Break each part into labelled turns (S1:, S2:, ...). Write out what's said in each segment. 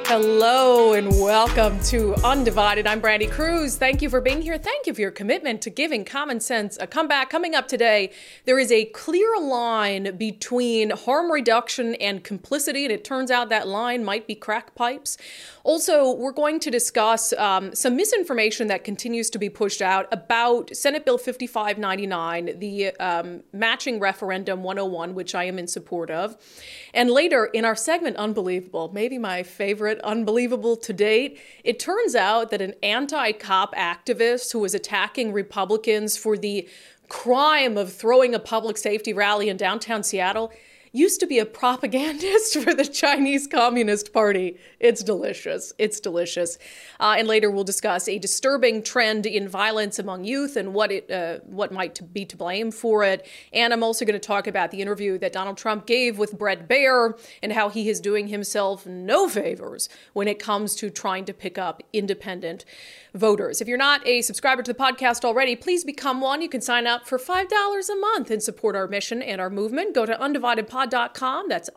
S1: Hello and welcome to Undivided. I'm Brandy Cruz. Thank you for being here. Thank you for your commitment to giving common sense a comeback. Coming up today, there is a clear line between harm reduction and complicity, and it turns out that line might be crack pipes. Also, we're going to discuss some misinformation that continues to be pushed out about Senate Bill 5599, the matching referendum 101, which I am in support of. And later in our segment, Unbelievable, maybe my favorite unbelievable to date, it turns out that an anti-cop activist who was attacking Republicans for the crime of throwing a public safety rally in downtown Seattle used to be a propagandist for the Chinese Communist Party. It's delicious. It's delicious. And later we'll discuss a disturbing trend in violence among youth and what might be to blame for it. And I'm also going to talk about the interview that Donald Trump gave with Bret Baier and how he is doing himself no favors when it comes to trying to pick up independent voters. If you're not a subscriber to the podcast already, please become one. You can sign up for $5 a month and support our mission and our movement. Go to undividedpod.com. That's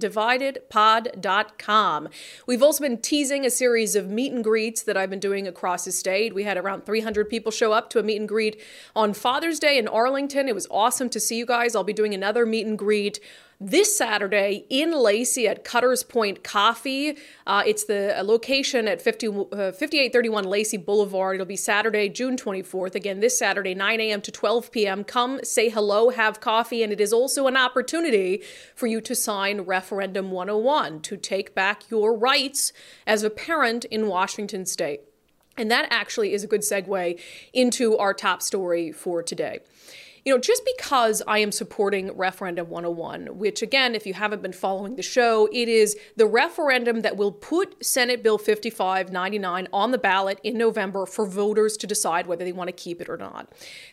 S1: undividedpod.com. We've also been teasing a series of meet and greets that I've been doing across the state. We had around 300 people show up to a meet and greet on Father's Day in Arlington. It was awesome to see you guys. I'll be doing another meet and greet this Saturday in Lacey at Cutter's Point Coffee. It's the location at 5831 Lacey Boulevard. It'll be Saturday, June 24th. Again, this Saturday, 9 a.m. to 12 p.m. Come say hello, have coffee, and it is also an opportunity for you to sign Referendum 101 to take back your rights as a parent in Washington state. And that actually is a good segue into our top story for today. You know, just because I am supporting Referendum 101, which again, if you haven't been following the show, it is the referendum that will put Senate Bill 5599 on the ballot in November for voters to decide whether they want to keep it or not.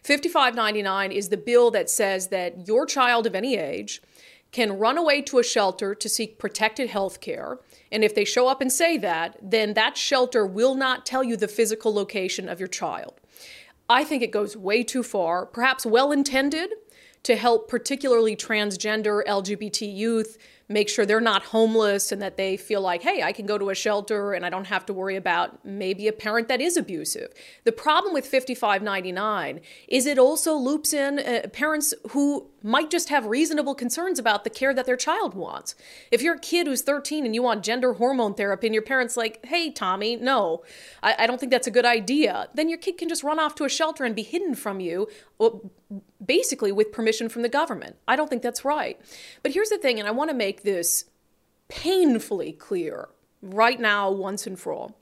S1: 5599 is the bill that says that your child of any age can run away to a shelter to seek protected health care. And if they show up and say that, then that shelter will not tell you the physical location of your child. I think it goes way too far, perhaps well-intended, to help particularly transgender LGBT youth make sure they're not homeless and that they feel like, hey, I can go to a shelter and I don't have to worry about maybe a parent that is abusive. The problem with 5599 is it also loops in parents who might just have reasonable concerns about the care that their child wants. If you're a kid who's 13 and you want gender hormone therapy and your parent's like, hey, Tommy, no, I don't think that's a good idea, then your kid can just run off to a shelter and be hidden from you, basically with permission from the government. I don't think that's right. But here's the thing, and I want to make this painfully clear right now, once and for all.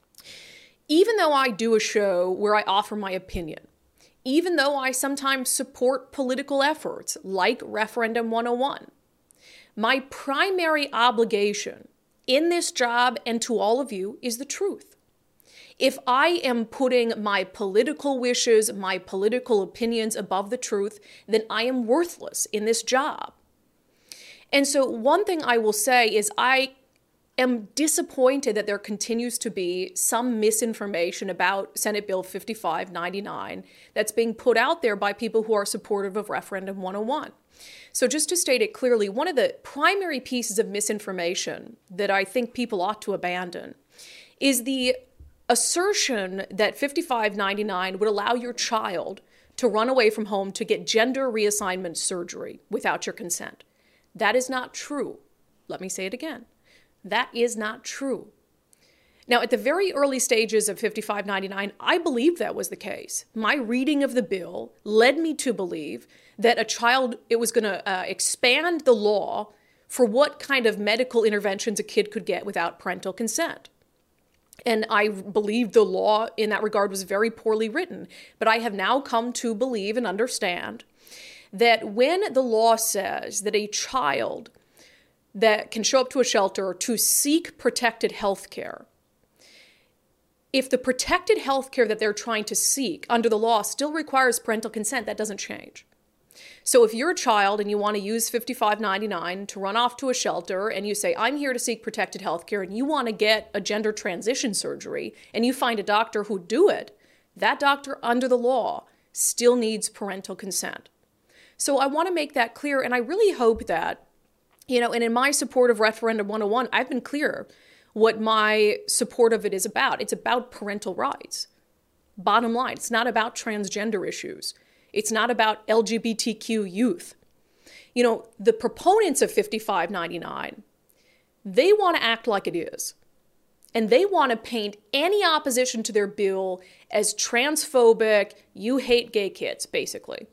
S1: Even though I do a show where I offer my opinion, even though I sometimes support political efforts like Referendum 101, my primary obligation in this job and to all of you is the truth. If I am putting my political wishes, my political opinions above the truth, then I am worthless in this job. And so one thing I will say is I am disappointed that there continues to be some misinformation about Senate Bill 5599 that's being put out there by people who are supportive of Referendum 101. So just to state it clearly, one of the primary pieces of misinformation that I think people ought to abandon is the assertion that 5599 would allow your child to run away from home to get gender reassignment surgery without your consent. That is not true. Let me say it again. That is not true. Now, at the very early stages of 5599, I believed that was the case. My reading of the bill led me to believe that it was going to expand the law for what kind of medical interventions a kid could get without parental consent. And I believe the law in that regard was very poorly written. But I have now come to believe and understand that when the law says that a child that can show up to a shelter to seek protected health care, if the protected health care that they're trying to seek under the law still requires parental consent, that doesn't change. So if you're a child and you want to use 5599 to run off to a shelter and you say, I'm here to seek protected health care, and you want to get a gender transition surgery and you find a doctor who'd do it, that doctor under the law still needs parental consent. So I want to make that clear, and I really hope that, and in my support of Referendum 101, I've been clear. what my support of it is about. It's about parental rights. Bottom line, it's not about transgender issues. It's not about LGBTQ youth. You know, the proponents of 5599, they want to act like it is. And they want to paint any opposition to their bill as transphobic, you hate gay kids, basically.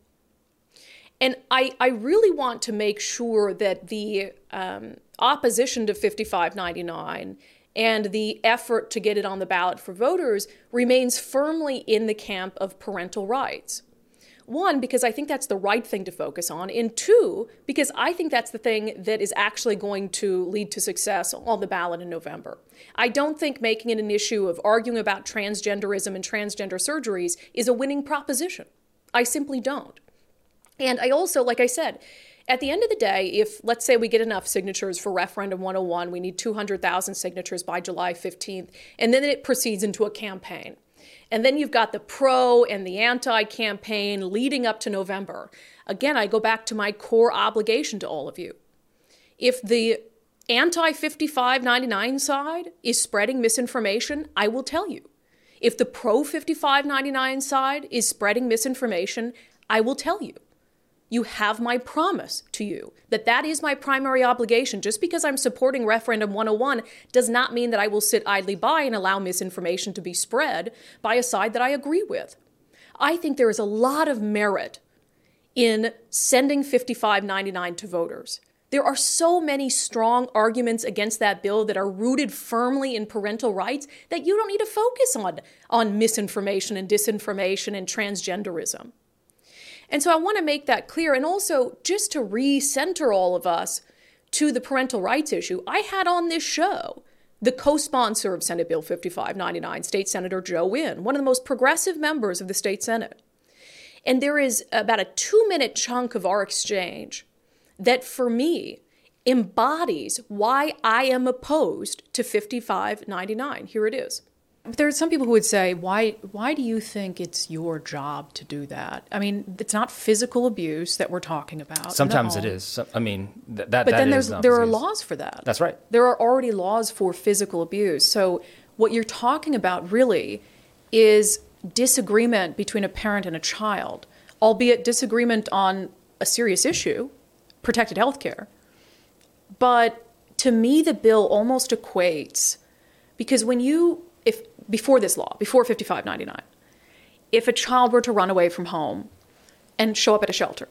S1: And I really want to make sure that the opposition to 5599 and the effort to get it on the ballot for voters remains firmly in the camp of parental rights. One, because I think that's the right thing to focus on. And two, because I think that's the thing that is actually going to lead to success on the ballot in November. I don't think making it an issue of arguing about transgenderism and transgender surgeries is a winning proposition. I simply don't. And I also, like I said, at the end of the day, if, let's say, we get enough signatures for Referendum 101, we need 200,000 signatures by July 15th, and then it proceeds into a campaign. And then you've got the pro and the anti campaign leading up to November. Again, I go back to my core obligation to all of you. If the anti 5599 side is spreading misinformation, I will tell you. If the pro 5599 side is spreading misinformation, I will tell you. You have my promise to you that that is my primary obligation. Just because I'm supporting Referendum 101 does not mean that I will sit idly by and allow misinformation to be spread by a side that I agree with. I think there is a lot of merit in sending 5599 to voters. There are so many strong arguments against that bill that are rooted firmly in parental rights that you don't need to focus on misinformation and disinformation and transgenderism. And so I want to make that clear. And also, just to recenter all of us to the parental rights issue, I had on this show the co-sponsor of Senate Bill 5599, State Senator Joe Wynn, one of the most progressive members of the state Senate. And there is about a 2-minute chunk of our exchange that, for me, embodies why I am opposed to 5599. Here it is. There are some people who would say, why do you think it's your job to do that? I mean, it's not physical abuse that we're talking about.
S2: Sometimes
S1: no.
S2: It is. I mean, that
S1: But then there are
S2: abuse.
S1: laws for that.
S2: That's right.
S1: There are already laws for physical abuse. So what you're talking about really is disagreement between a parent and a child, albeit disagreement on a serious issue, protected health care. But to me, the bill almost equates, because before this law, before 5599, if a child were to run away from home and show up at a shelter,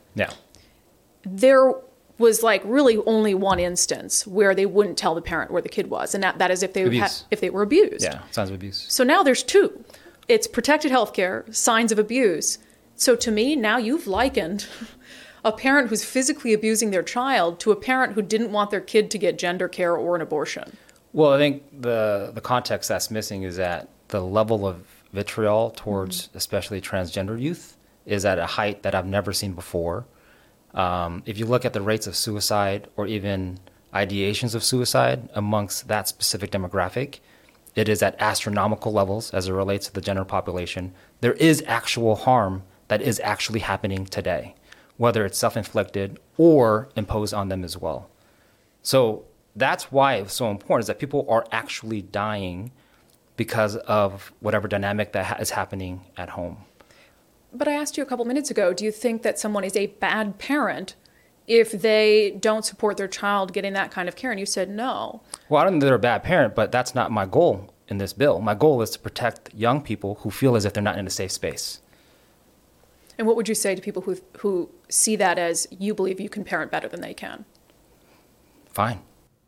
S1: there was like really only one instance where they wouldn't tell the parent where the kid was, and that is if they were abused.
S2: Yeah, signs of abuse.
S1: So now there's two. It's protected health care, signs of abuse. So to me, now you've likened a parent who's physically abusing their child to a parent who didn't want their kid to get gender care or an abortion.
S2: Well, I think the context that's missing is that the level of vitriol towards especially transgender youth is at a height that I've never seen before. If you look at the rates of suicide or even ideations of suicide amongst that specific demographic, it is at astronomical levels as it relates to the general population. There is actual harm that is actually happening today, whether it's self-inflicted or imposed on them as well. So that's why it's so important, is that people are actually dying because of whatever dynamic that is happening at home.
S1: But I asked you a couple minutes ago, do you think that someone is a bad parent if they don't support their child getting that kind of care? And you said no.
S2: Well, I don't think they're a bad parent, but that's not my goal in this bill. My goal is to protect young people who feel as if they're not in a safe space.
S1: And what would you say to people who see that as you believe you can parent better than they can?
S2: Fine.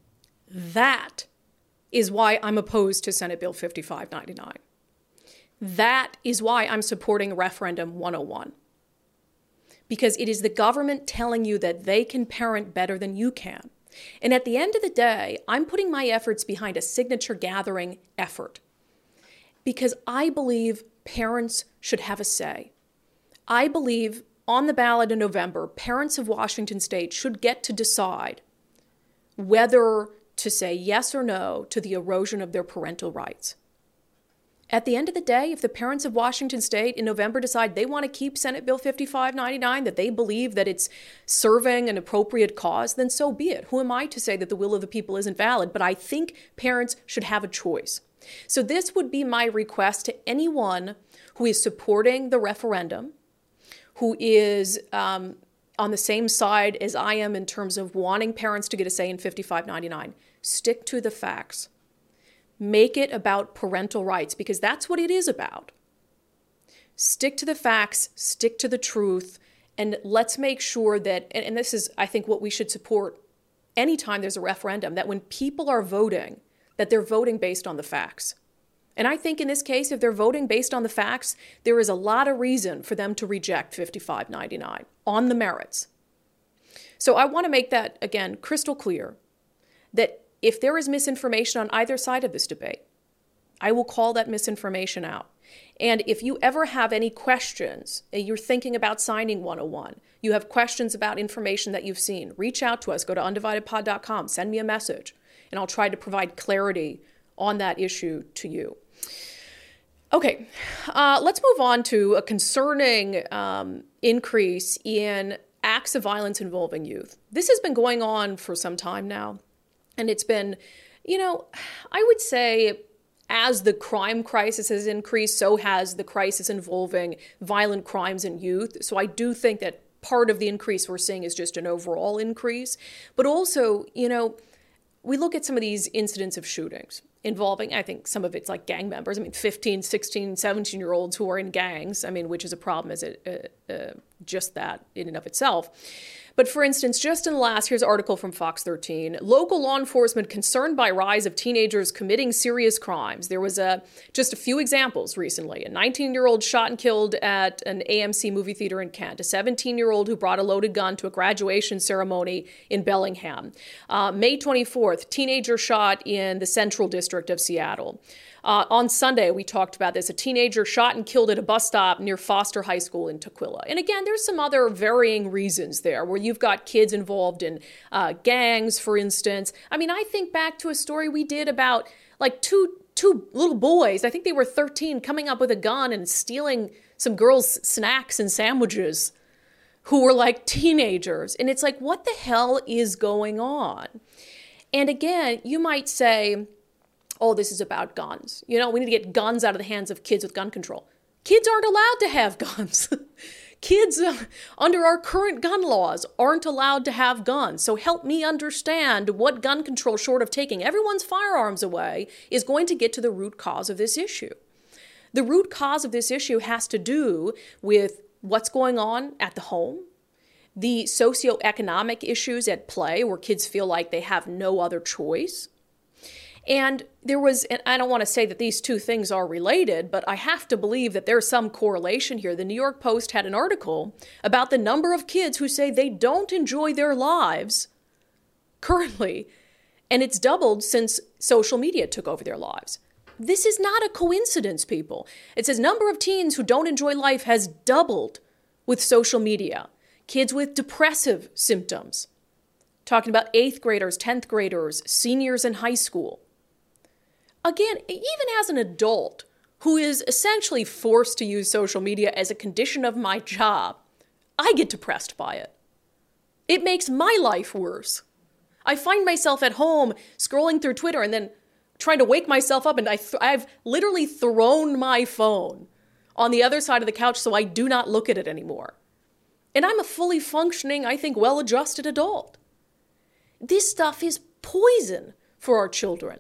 S1: That is why I'm opposed to Senate Bill 5599. That is why I'm supporting Referendum 101. Because it is the government telling you that they can parent better than you can. And at the end of the day, I'm putting my efforts behind a signature gathering effort. Because I believe parents should have a say. I believe on the ballot in November, parents of Washington State should get to decide whether to say yes or no to the erosion of their parental rights. At the end of the day, if the parents of Washington State in November decide they want to keep Senate Bill 5599, that they believe that it's serving an appropriate cause, then so be it. Who am I to say that the will of the people isn't valid? But I think parents should have a choice. So this would be my request to anyone who is supporting the referendum, who is on the same side as I am in terms of wanting parents to get a say in 5599. Stick to the facts. Make it about parental rights, because that's what it is about. Stick to the facts, stick to the truth, and let's make sure that, and this is, I think, what we should support anytime there's a referendum, that when people are voting, that they're voting based on the facts. And I think in this case, if they're voting based on the facts, there is a lot of reason for them to reject 5599 on the merits. So I want to make that, again, crystal clear, that if there is misinformation on either side of this debate, I will call that misinformation out. And if you ever have any questions, you're thinking about signing 101, you have questions about information that you've seen, reach out to us, go to undividedpod.com, send me a message, and I'll try to provide clarity on that issue to you. Okay, let's move on to a concerning increase in acts of violence involving youth. This has been going on for some time now. And it's been, I would say as the crime crisis has increased, so has the crisis involving violent crimes in youth. So I do think that part of the increase we're seeing is just an overall increase. But also, we look at some of these incidents of shootings involving, I think some of it's like gang members. 15, 16, 17-year-olds who are in gangs, which is a problem as just that in and of itself. But for instance, just in the last, here's an article from Fox 13, local law enforcement concerned by rise of teenagers committing serious crimes. There was just a few examples recently. A 19-year-old shot and killed at an AMC movie theater in Kent. A 17-year-old who brought a loaded gun to a graduation ceremony in Bellingham. May 24th, teenager shot in the Central District of Seattle. On Sunday, we talked about this. A teenager shot and killed at a bus stop near Foster High School in Tukwila. And again, there's some other varying reasons there where you've got kids involved in gangs, for instance. I think back to a story we did about like two little boys, I think they were 13, coming up with a gun and stealing some girls' snacks and sandwiches who were like teenagers. And it's like, what the hell is going on? And again, you might say, oh, this is about guns. We need to get guns out of the hands of kids with gun control. Kids aren't allowed to have guns. Kids under our current gun laws aren't allowed to have guns. So help me understand what gun control, short of taking everyone's firearms away, is going to get to the root cause of this issue. The root cause of this issue has to do with what's going on at the home, the socioeconomic issues at play where kids feel like they have no other choice. And I don't want to say that these two things are related, but I have to believe that there's some correlation here. The New York Post had an article about the number of kids who say they don't enjoy their lives currently, and it's doubled since social media took over their lives. This is not a coincidence, people. It says number of teens who don't enjoy life has doubled with social media. Kids with depressive symptoms. Talking about 8th graders, 10th graders, seniors in high school. Again, even as an adult who is essentially forced to use social media as a condition of my job, I get depressed by it. It makes my life worse. I find myself at home scrolling through Twitter and then trying to wake myself up, and I've literally thrown my phone on the other side of the couch so I do not look at it anymore. And I'm a fully functioning, I think, well-adjusted adult. This stuff is poison for our children.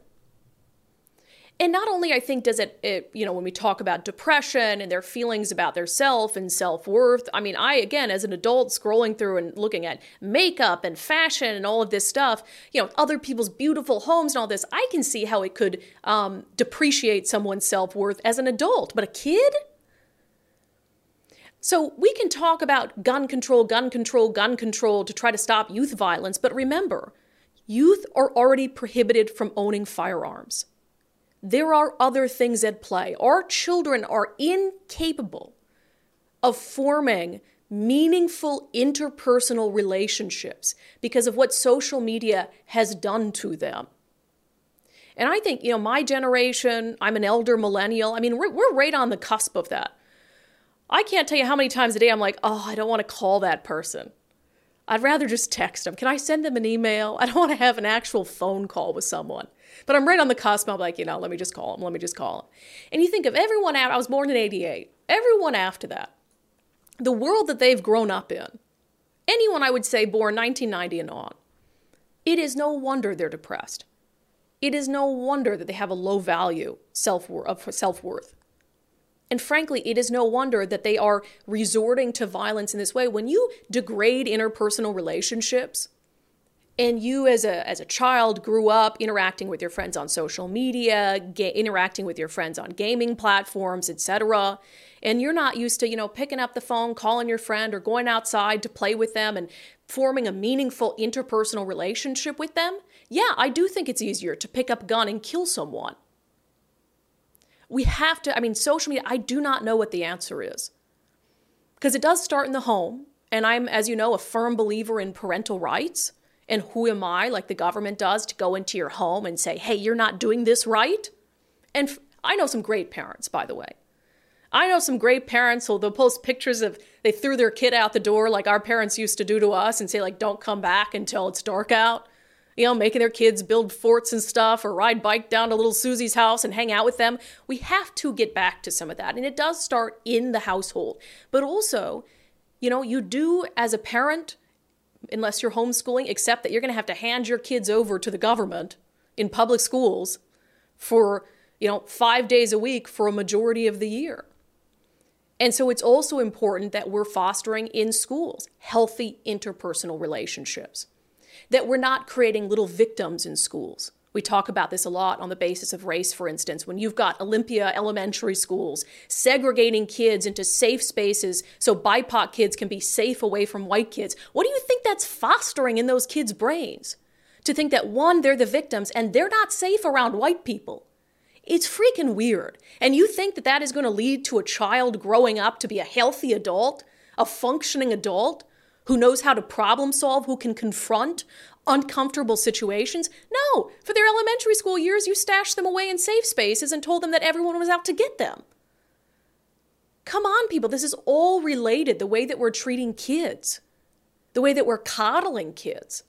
S1: And not only, I think, does it, when we talk about depression and their feelings about their self and self-worth, I, again, as an adult scrolling through and looking at makeup and fashion and all of this stuff, other people's beautiful homes and all this, I can see how it could depreciate someone's self-worth as an adult. But a kid? So we can talk about gun control to try to stop youth violence, but remember, youth are already prohibited from owning firearms. There are other things at play. Our children are incapable of forming meaningful interpersonal relationships because of what social media has done to them. And I think, my generation, I'm an elder millennial. I mean, we're right on the cusp of that. I can't tell you how many times a day I'm like, oh, I don't want to call that person. I'd rather just text them. Can I send them an email? I don't want to have an actual phone call with someone. But I'm right on the cusp. I'm like, let me just call them. And you think of everyone out. I was born in 88. Everyone after that, the world that they've grown up in, anyone I would say born 1990 and on, it is no wonder they're depressed. It is no wonder that they have a low value of self-worth. And frankly, it is no wonder that they are resorting to violence in this way. When you degrade interpersonal relationships, and you as a child grew up interacting with your friends on social media, interacting with your friends on gaming platforms, etc., and you're not used to, picking up the phone, calling your friend, or going outside to play with them and forming a meaningful interpersonal relationship with them, yeah, I do think it's easier to pick up a gun and kill someone. We have to, social media, I do not know what the answer is. Because it does start in the home, and I'm, as you know, a firm believer in parental rights. And who am I, like the government does, to go into your home and say, hey, you're not doing this right? And I know some great parents, by the way. I know some great parents who they'll post pictures of they threw their kid out the door like our parents used to do to us and say, like, don't come back until it's dark out. Making their kids build forts and stuff or ride bike down to little Susie's house and hang out with them. We have to get back to some of that. And it does start in the household. But also, you do as a parent, unless you're homeschooling, accept that you're going to have to hand your kids over to the government in public schools for, 5 days a week for a majority of the year. And so it's also important that we're fostering in schools healthy interpersonal relationships, that we're not creating little victims in schools. We talk about this a lot on the basis of race, for instance, when you've got Olympia elementary schools segregating kids into safe spaces so BIPOC kids can be safe away from white kids. What do you think that's fostering in those kids' brains? To think that, one, they're the victims and they're not safe around white people. It's freaking weird. And you think that is going to lead to a child growing up to be a healthy adult, a functioning adult, who knows how to problem solve, who can confront uncomfortable situations? No, for their elementary school years, you stashed them away in safe spaces and told them that everyone was out to get them. Come on, people, this is all related, the way that we're treating kids, the way that we're coddling kids.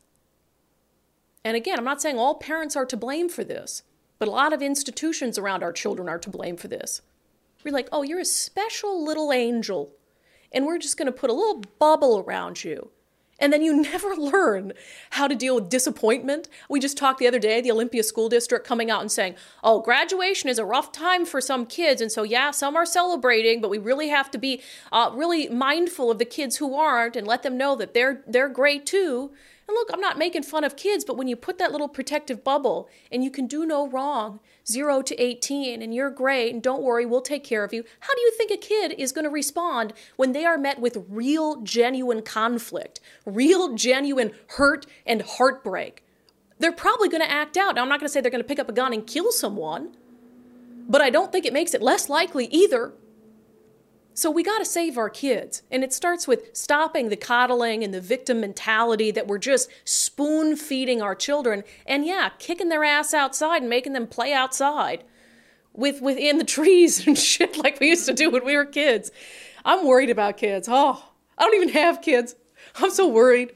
S1: And again, I'm not saying all parents are to blame for this, but a lot of institutions around our children are to blame for this. We're like, oh, you're a special little angel, and we're just going to put a little bubble around you. And then you never learn how to deal with disappointment. We just talked the other day, the Olympia School District coming out and saying, oh, graduation is a rough time for some kids. And so, yeah, some are celebrating, but we really have to be really mindful of the kids who aren't and let them know that they're great too. And look, I'm not making fun of kids, but when you put that little protective bubble and you can do no wrong, 0 to 18, and you're great, and don't worry, we'll take care of you. How do you think a kid is going to respond when they are met with real, genuine conflict, real, genuine hurt and heartbreak? They're probably going to act out. Now, I'm not going to say they're going to pick up a gun and kill someone, but I don't think it makes it less likely either. So we got to save our kids. And it starts with stopping the coddling and the victim mentality that we're just spoon feeding our children. And yeah, kicking their ass outside and making them play outside within the trees and shit like we used to do when we were kids. I'm worried about kids. Oh, I don't even have kids. I'm so worried.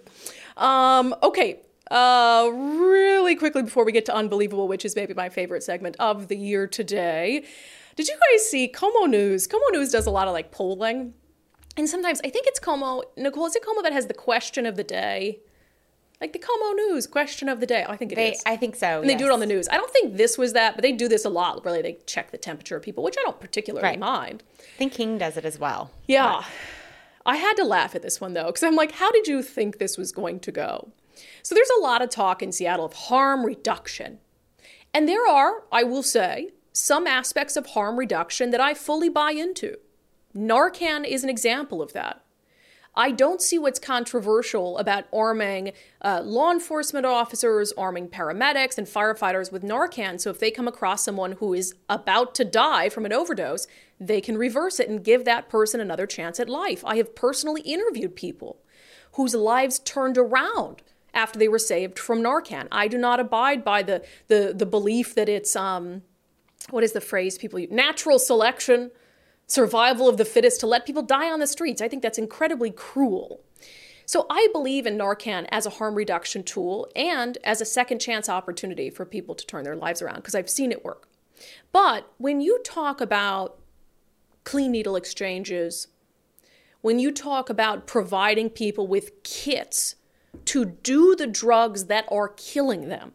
S1: Okay. Really quickly before we get to Unbelievable, which is maybe my favorite segment of the year today. Did you guys see KOMO News? KOMO News does a lot of polling. And sometimes, I think it's KOMO. Nicole, is it KOMO that has the question of the day? Like the KOMO News question of the day. Oh, I think it is.
S3: I think so,
S1: And they do it on the news. I don't think this was that, but they do this a lot. Really, they check the temperature of people, which I don't particularly mind.
S3: I think King does it as well.
S1: Yeah. But I had to laugh at this one, though, because I'm like, how did you think this was going to go? So there's a lot of talk in Seattle of harm reduction. And there are, I will say, some aspects of harm reduction that I fully buy into. Narcan is an example of that. I don't see what's controversial about arming law enforcement officers, arming paramedics and firefighters with Narcan, so if they come across someone who is about to die from an overdose, they can reverse it and give that person another chance at life. I have personally interviewed people whose lives turned around after they were saved from Narcan. I do not abide by the belief that it's, what is the phrase people use? Natural selection, survival of the fittest, to let people die on the streets. I think that's incredibly cruel. So I believe in Narcan as a harm reduction tool and as a second chance opportunity for people to turn their lives around, because I've seen it work. But when you talk about clean needle exchanges, when you talk about providing people with kits to do the drugs that are killing them,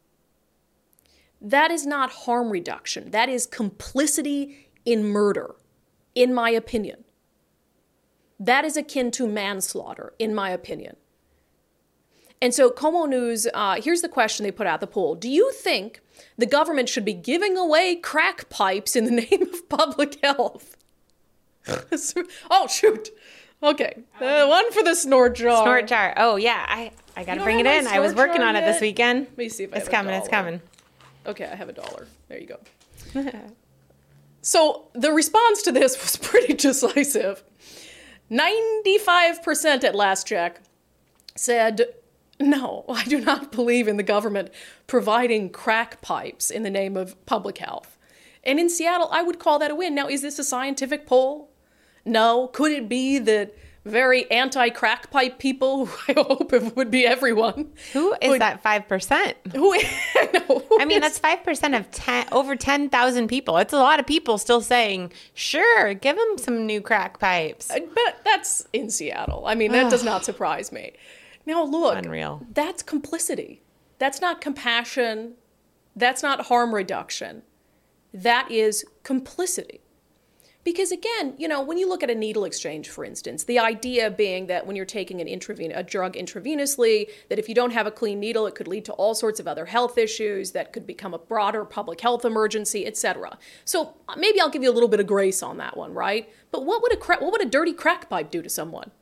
S1: that is not harm reduction. That is complicity in murder, in my opinion. That is akin to manslaughter, in my opinion. And so Como News, here's the question they put out, the poll. Do you think the government should be giving away crack pipes in the name of public health? Oh, shoot. Okay. One for the snort jar.
S3: Snort jar. Oh, yeah. I got to bring it in. I was working on it this weekend.
S1: Let me see if I
S3: it's
S1: have
S3: coming.
S1: $1.
S3: It's coming.
S1: Okay, I have $1. There you go. So the response to this was pretty decisive. 95% at last check said, no, I do not believe in the government providing crack pipes in the name of public health. And in Seattle, I would call that a win. Now, is this a scientific poll? No. Could it be that very anti-crack pipe people, who I hope it would be everyone.
S3: Who is that 5%? I mean, that's 5% of over 10,000 people. It's a lot of people still saying, sure, give them some new crack pipes.
S1: But that's in Seattle. I mean, that does not surprise me. Now, look,
S3: Unreal.
S1: That's complicity. That's not compassion. That's not harm reduction. That is complicity. Because again, you know, when you look at a needle exchange, for instance, the idea being that when you're taking a drug intravenously, that if you don't have a clean needle, it could lead to all sorts of other health issues that could become a broader public health emergency, etc. So maybe I'll give you a little bit of grace on that one, right? But what would a dirty crack pipe do to someone?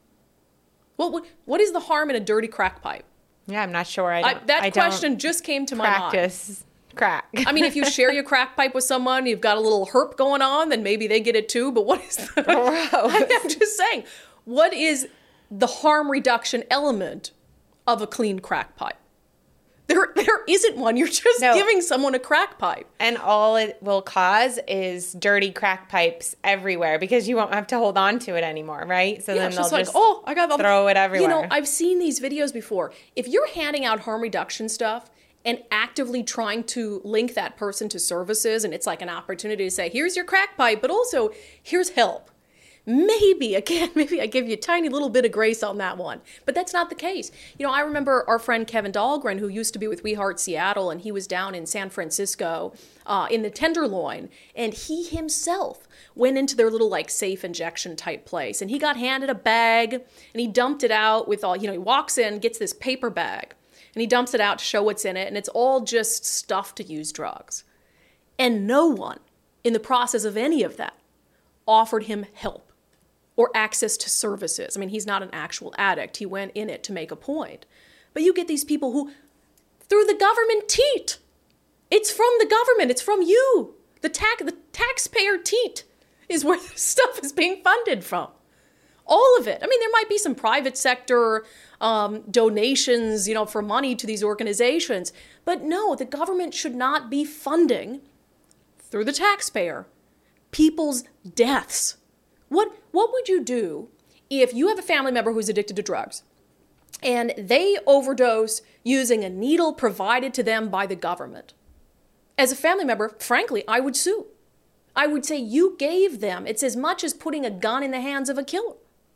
S1: What is the harm in a dirty crack pipe?
S3: Yeah, I'm not sure.
S1: That question just came to my mind.
S3: Practice crack.
S1: I mean, if you share your crack pipe with someone, you've got a little herp going on, then maybe they get it too. But what is the... I'm just saying, what is the harm reduction element of a clean crack pipe? There isn't one. You're just giving someone a crack pipe.
S3: And all it will cause is dirty crack pipes everywhere because you won't have to hold on to it anymore, right? So then they'll just
S1: I got
S3: throw it everywhere.
S1: You know, I've seen these videos before. If you're handing out harm reduction stuff and actively trying to link that person to services, and it's like an opportunity to say, here's your crack pipe, but also here's help. Maybe I give you a tiny little bit of grace on that one. But that's not the case. You know, I remember our friend Kevin Dahlgren, who used to be with We Heart Seattle, and he was down in San Francisco in the Tenderloin, and he himself went into their little like safe injection type place, and he got handed a bag, and he dumped it out with all, you know, he walks in, gets this paper bag, and he dumps it out to show what's in it, and it's all just stuff to use drugs. And no one in the process of any of that offered him help or access to services. I mean, he's not an actual addict. He went in it to make a point. But you get these people who, through the government teat, it's from the government, it's from you. The taxpayer teat is where this stuff is being funded from. All of it. I mean, there might be some private sector donations, you know, for money to these organizations. But no, the government should not be funding, through the taxpayer, people's deaths. What would you do if you have a family member who's addicted to drugs and they overdose using a needle provided to them by the government? As a family member, frankly, I would sue. I would say you gave them. It's as much as putting a gun in the hands of a killer.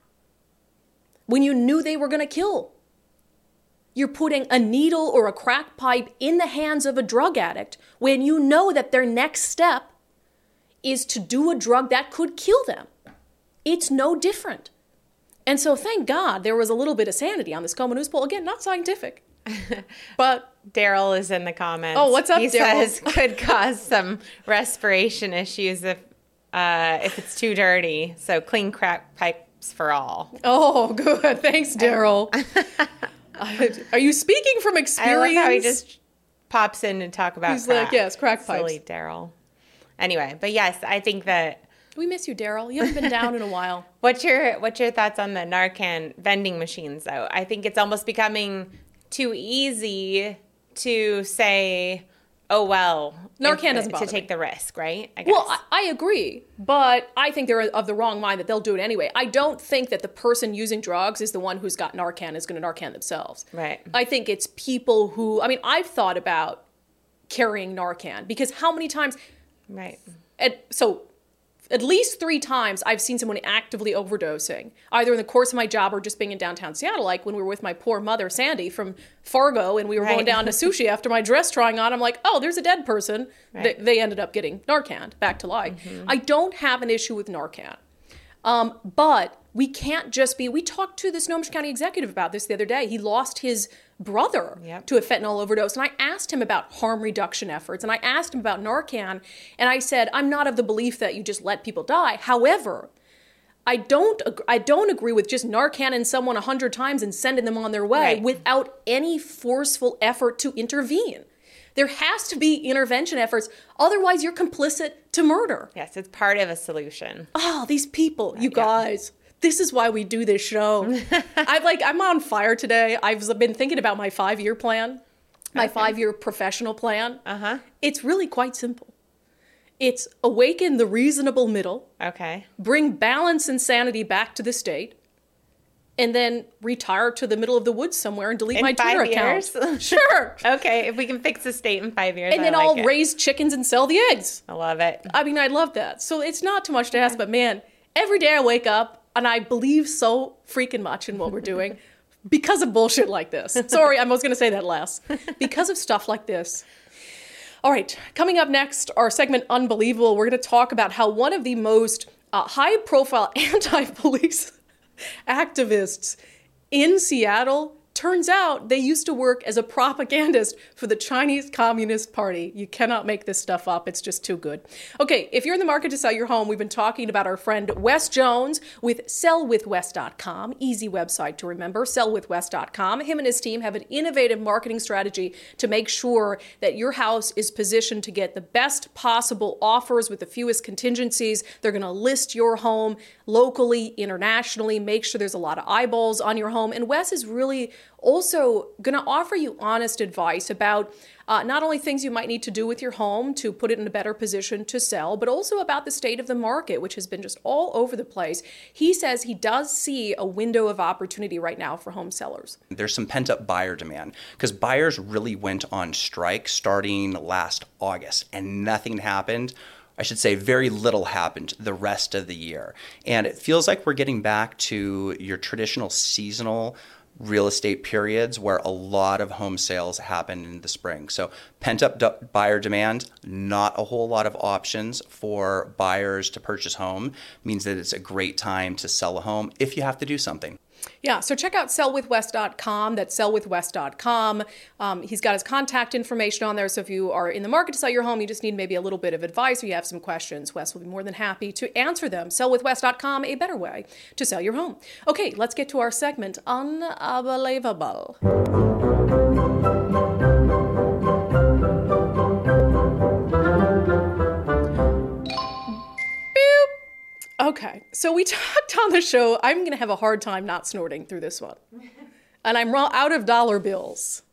S1: When you knew they were going to kill, you're putting a needle or a crack pipe in the hands of a drug addict when you know that their next step is to do a drug that could kill them. It's no different. And so thank God there was a little bit of sanity on this Como News poll. Again, not scientific. But
S3: Daryl is in the comments.
S1: Oh, what's up, Daryl?
S3: He says could cause some respiration issues if it's too dirty. So clean crack pipes for all.
S1: Oh, good. Thanks, Daryl. Are you speaking from experience?
S3: I love how he just pops in and talk about
S1: He's
S3: crack.
S1: like, yes, crack pipes.
S3: Silly Daryl. Anyway, but yes, I think that...
S1: We miss you, Daryl. You haven't been down in a while.
S3: What's your thoughts on the Narcan vending machines, though? I think it's almost becoming too easy to say, oh, well,
S1: Narcan doesn't bother
S3: to take
S1: me.
S3: the risk, right? I guess.
S1: Well, I agree, but I think they're of the wrong mind that they'll do it anyway. I don't think that the person using drugs is the one who's got Narcan is going to Narcan themselves.
S3: Right.
S1: I think it's people who, I mean, I've thought about carrying Narcan because how many times,
S3: Right.
S1: At least 3 times I've seen someone actively overdosing, either in the course of my job or just being in downtown Seattle, like when we were with my poor mother, Sandy, from Fargo, and we were going down to sushi after my dress trying on. I'm like, oh, there's a dead person.
S3: Right.
S1: They ended up getting Narcan back to life. I don't have an issue with Narcan. But we can't just be, we talked to the Snohomish County executive about this the other day. He lost his brother to a fentanyl overdose. And I asked him about harm reduction efforts. And I asked him about Narcan. And I said, I'm not of the belief that you just let people die. However, I don't agree with just Narcan someone 100 times and sending them on their way without any forceful effort to intervene. There has to be intervention efforts. Otherwise, you're complicit to murder.
S3: Yes, it's part of a solution.
S1: Oh, these people, you guys. This is why we do this show. I'm on fire today. I've been thinking about my 5-year plan, my 5-year professional plan. It's really quite simple. It's awaken the reasonable middle.
S3: Okay.
S1: Bring balance and sanity back to the state. And then retire to the middle of the woods somewhere and delete my Twitter account. Sure.
S3: Okay, if we can fix the state in 5 years,
S1: and then I'll raise chickens and sell the eggs.
S3: I love it.
S1: I mean, I love that. So it's not too much to ask, but man, every day I wake up and I believe so freaking much in what we're doing because of bullshit like this. Sorry, I was going to say that last. Because of stuff like this. All right, coming up next, our segment Unbelievable, we're going to talk about how one of the most high-profile anti-police activists in Seattle, turns out they used to work as a propagandist for the Chinese Communist Party. You cannot make this stuff up. It's just too good. Okay, if you're in the market to sell your home, we've been talking about our friend Wes Jones with sellwithwes.com. Easy website to remember, sellwithwes.com. Him and his team have an innovative marketing strategy to make sure that your house is positioned to get the best possible offers with the fewest contingencies. They're going to list your home locally, internationally, make sure there's a lot of eyeballs on your home. And Wes is really also going to offer you honest advice about not only things you might need to do with your home to put it in a better position to sell, but also about the state of the market, which has been just all over the place. He says he does see a window of opportunity right now for home sellers.
S4: There's some pent-up buyer demand because buyers really went on strike starting last August and nothing happened. I should say very little happened the rest of the year. And it feels like we're getting back to your traditional seasonal real estate periods where a lot of home sales happen in the spring. So pent-up buyer demand, not a whole lot of options for buyers to purchase home, means that it's a great time to sell a home if you have to do something.
S1: Yeah, so check out sellwithwes.com. That's sellwithwes.com. He's got his contact information on there. So if you are in the market to sell your home, you just need maybe a little bit of advice or you have some questions, Wes will be more than happy to answer them. Sellwithwes.com, a better way to sell your home. Okay, let's get to our segment, Unbelievable. Okay, so we talked on the show. I'm going to have a hard time not snorting through this one. And I'm out of dollar bills.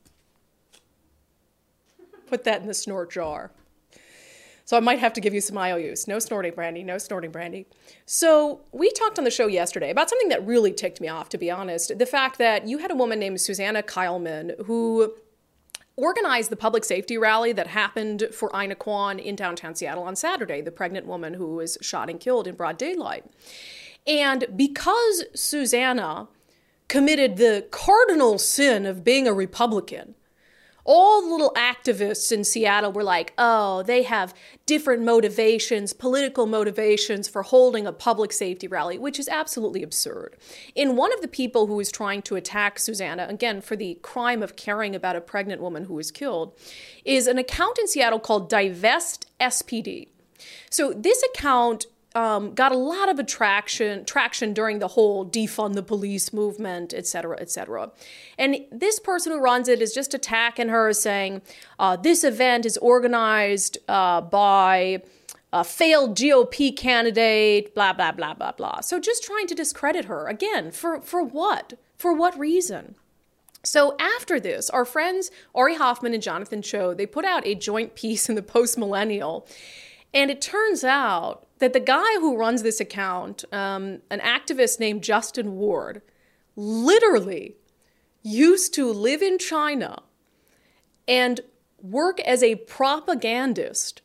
S1: Put that in the snort jar. So I might have to give you some IOUs. No snorting, Brandy. No snorting, Brandy. So we talked on the show yesterday about something that really ticked me off, to be honest. The fact that you had a woman named Susanna Kyleman who organized the public safety rally that happened for Ina Kwan in downtown Seattle on Saturday, the pregnant woman who was shot and killed in broad daylight. And because Susanna committed the cardinal sin of being a Republican, all the little activists in Seattle were like, oh, they have different motivations, political motivations for holding a public safety rally, which is absolutely absurd. And one of the people who was trying to attack Susanna, again, for the crime of caring about a pregnant woman who was killed, is an account in Seattle called Divest SPD. So this account got a lot of traction during the whole defund the police movement, et cetera, et cetera. And this person who runs it is just attacking her, saying this event is organized by a failed GOP candidate, blah, blah, blah, blah, blah. So just trying to discredit her. Again, for what? For what reason? So after this, our friends Ari Hoffman and Jonathan Cho, they put out a joint piece in the Post Millennial. And it turns out that the guy who runs this account, an activist named Justin Ward, literally used to live in China and work as a propagandist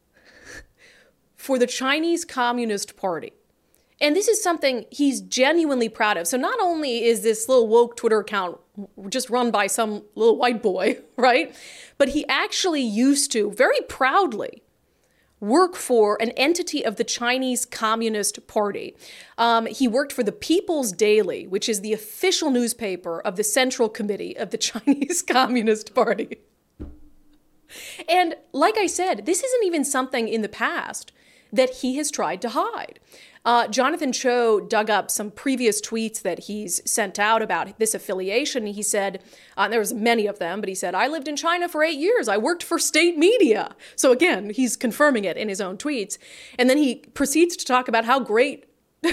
S1: for the Chinese Communist Party. And this is something he's genuinely proud of. So not only is this little woke Twitter account just run by some little white boy, right? But he actually used to, very proudly, work for an entity of the Chinese Communist Party. He worked for the People's Daily, which is the official newspaper of the Central Committee of the Chinese Communist Party. And like I said, this isn't even something in the past that he has tried to hide. Jonathan Cho dug up some previous tweets that he's sent out about this affiliation. He said, there was many of them, but he said, I lived in China for 8 years. I worked for state media. So again, he's confirming it in his own tweets. And then he proceeds to talk about how great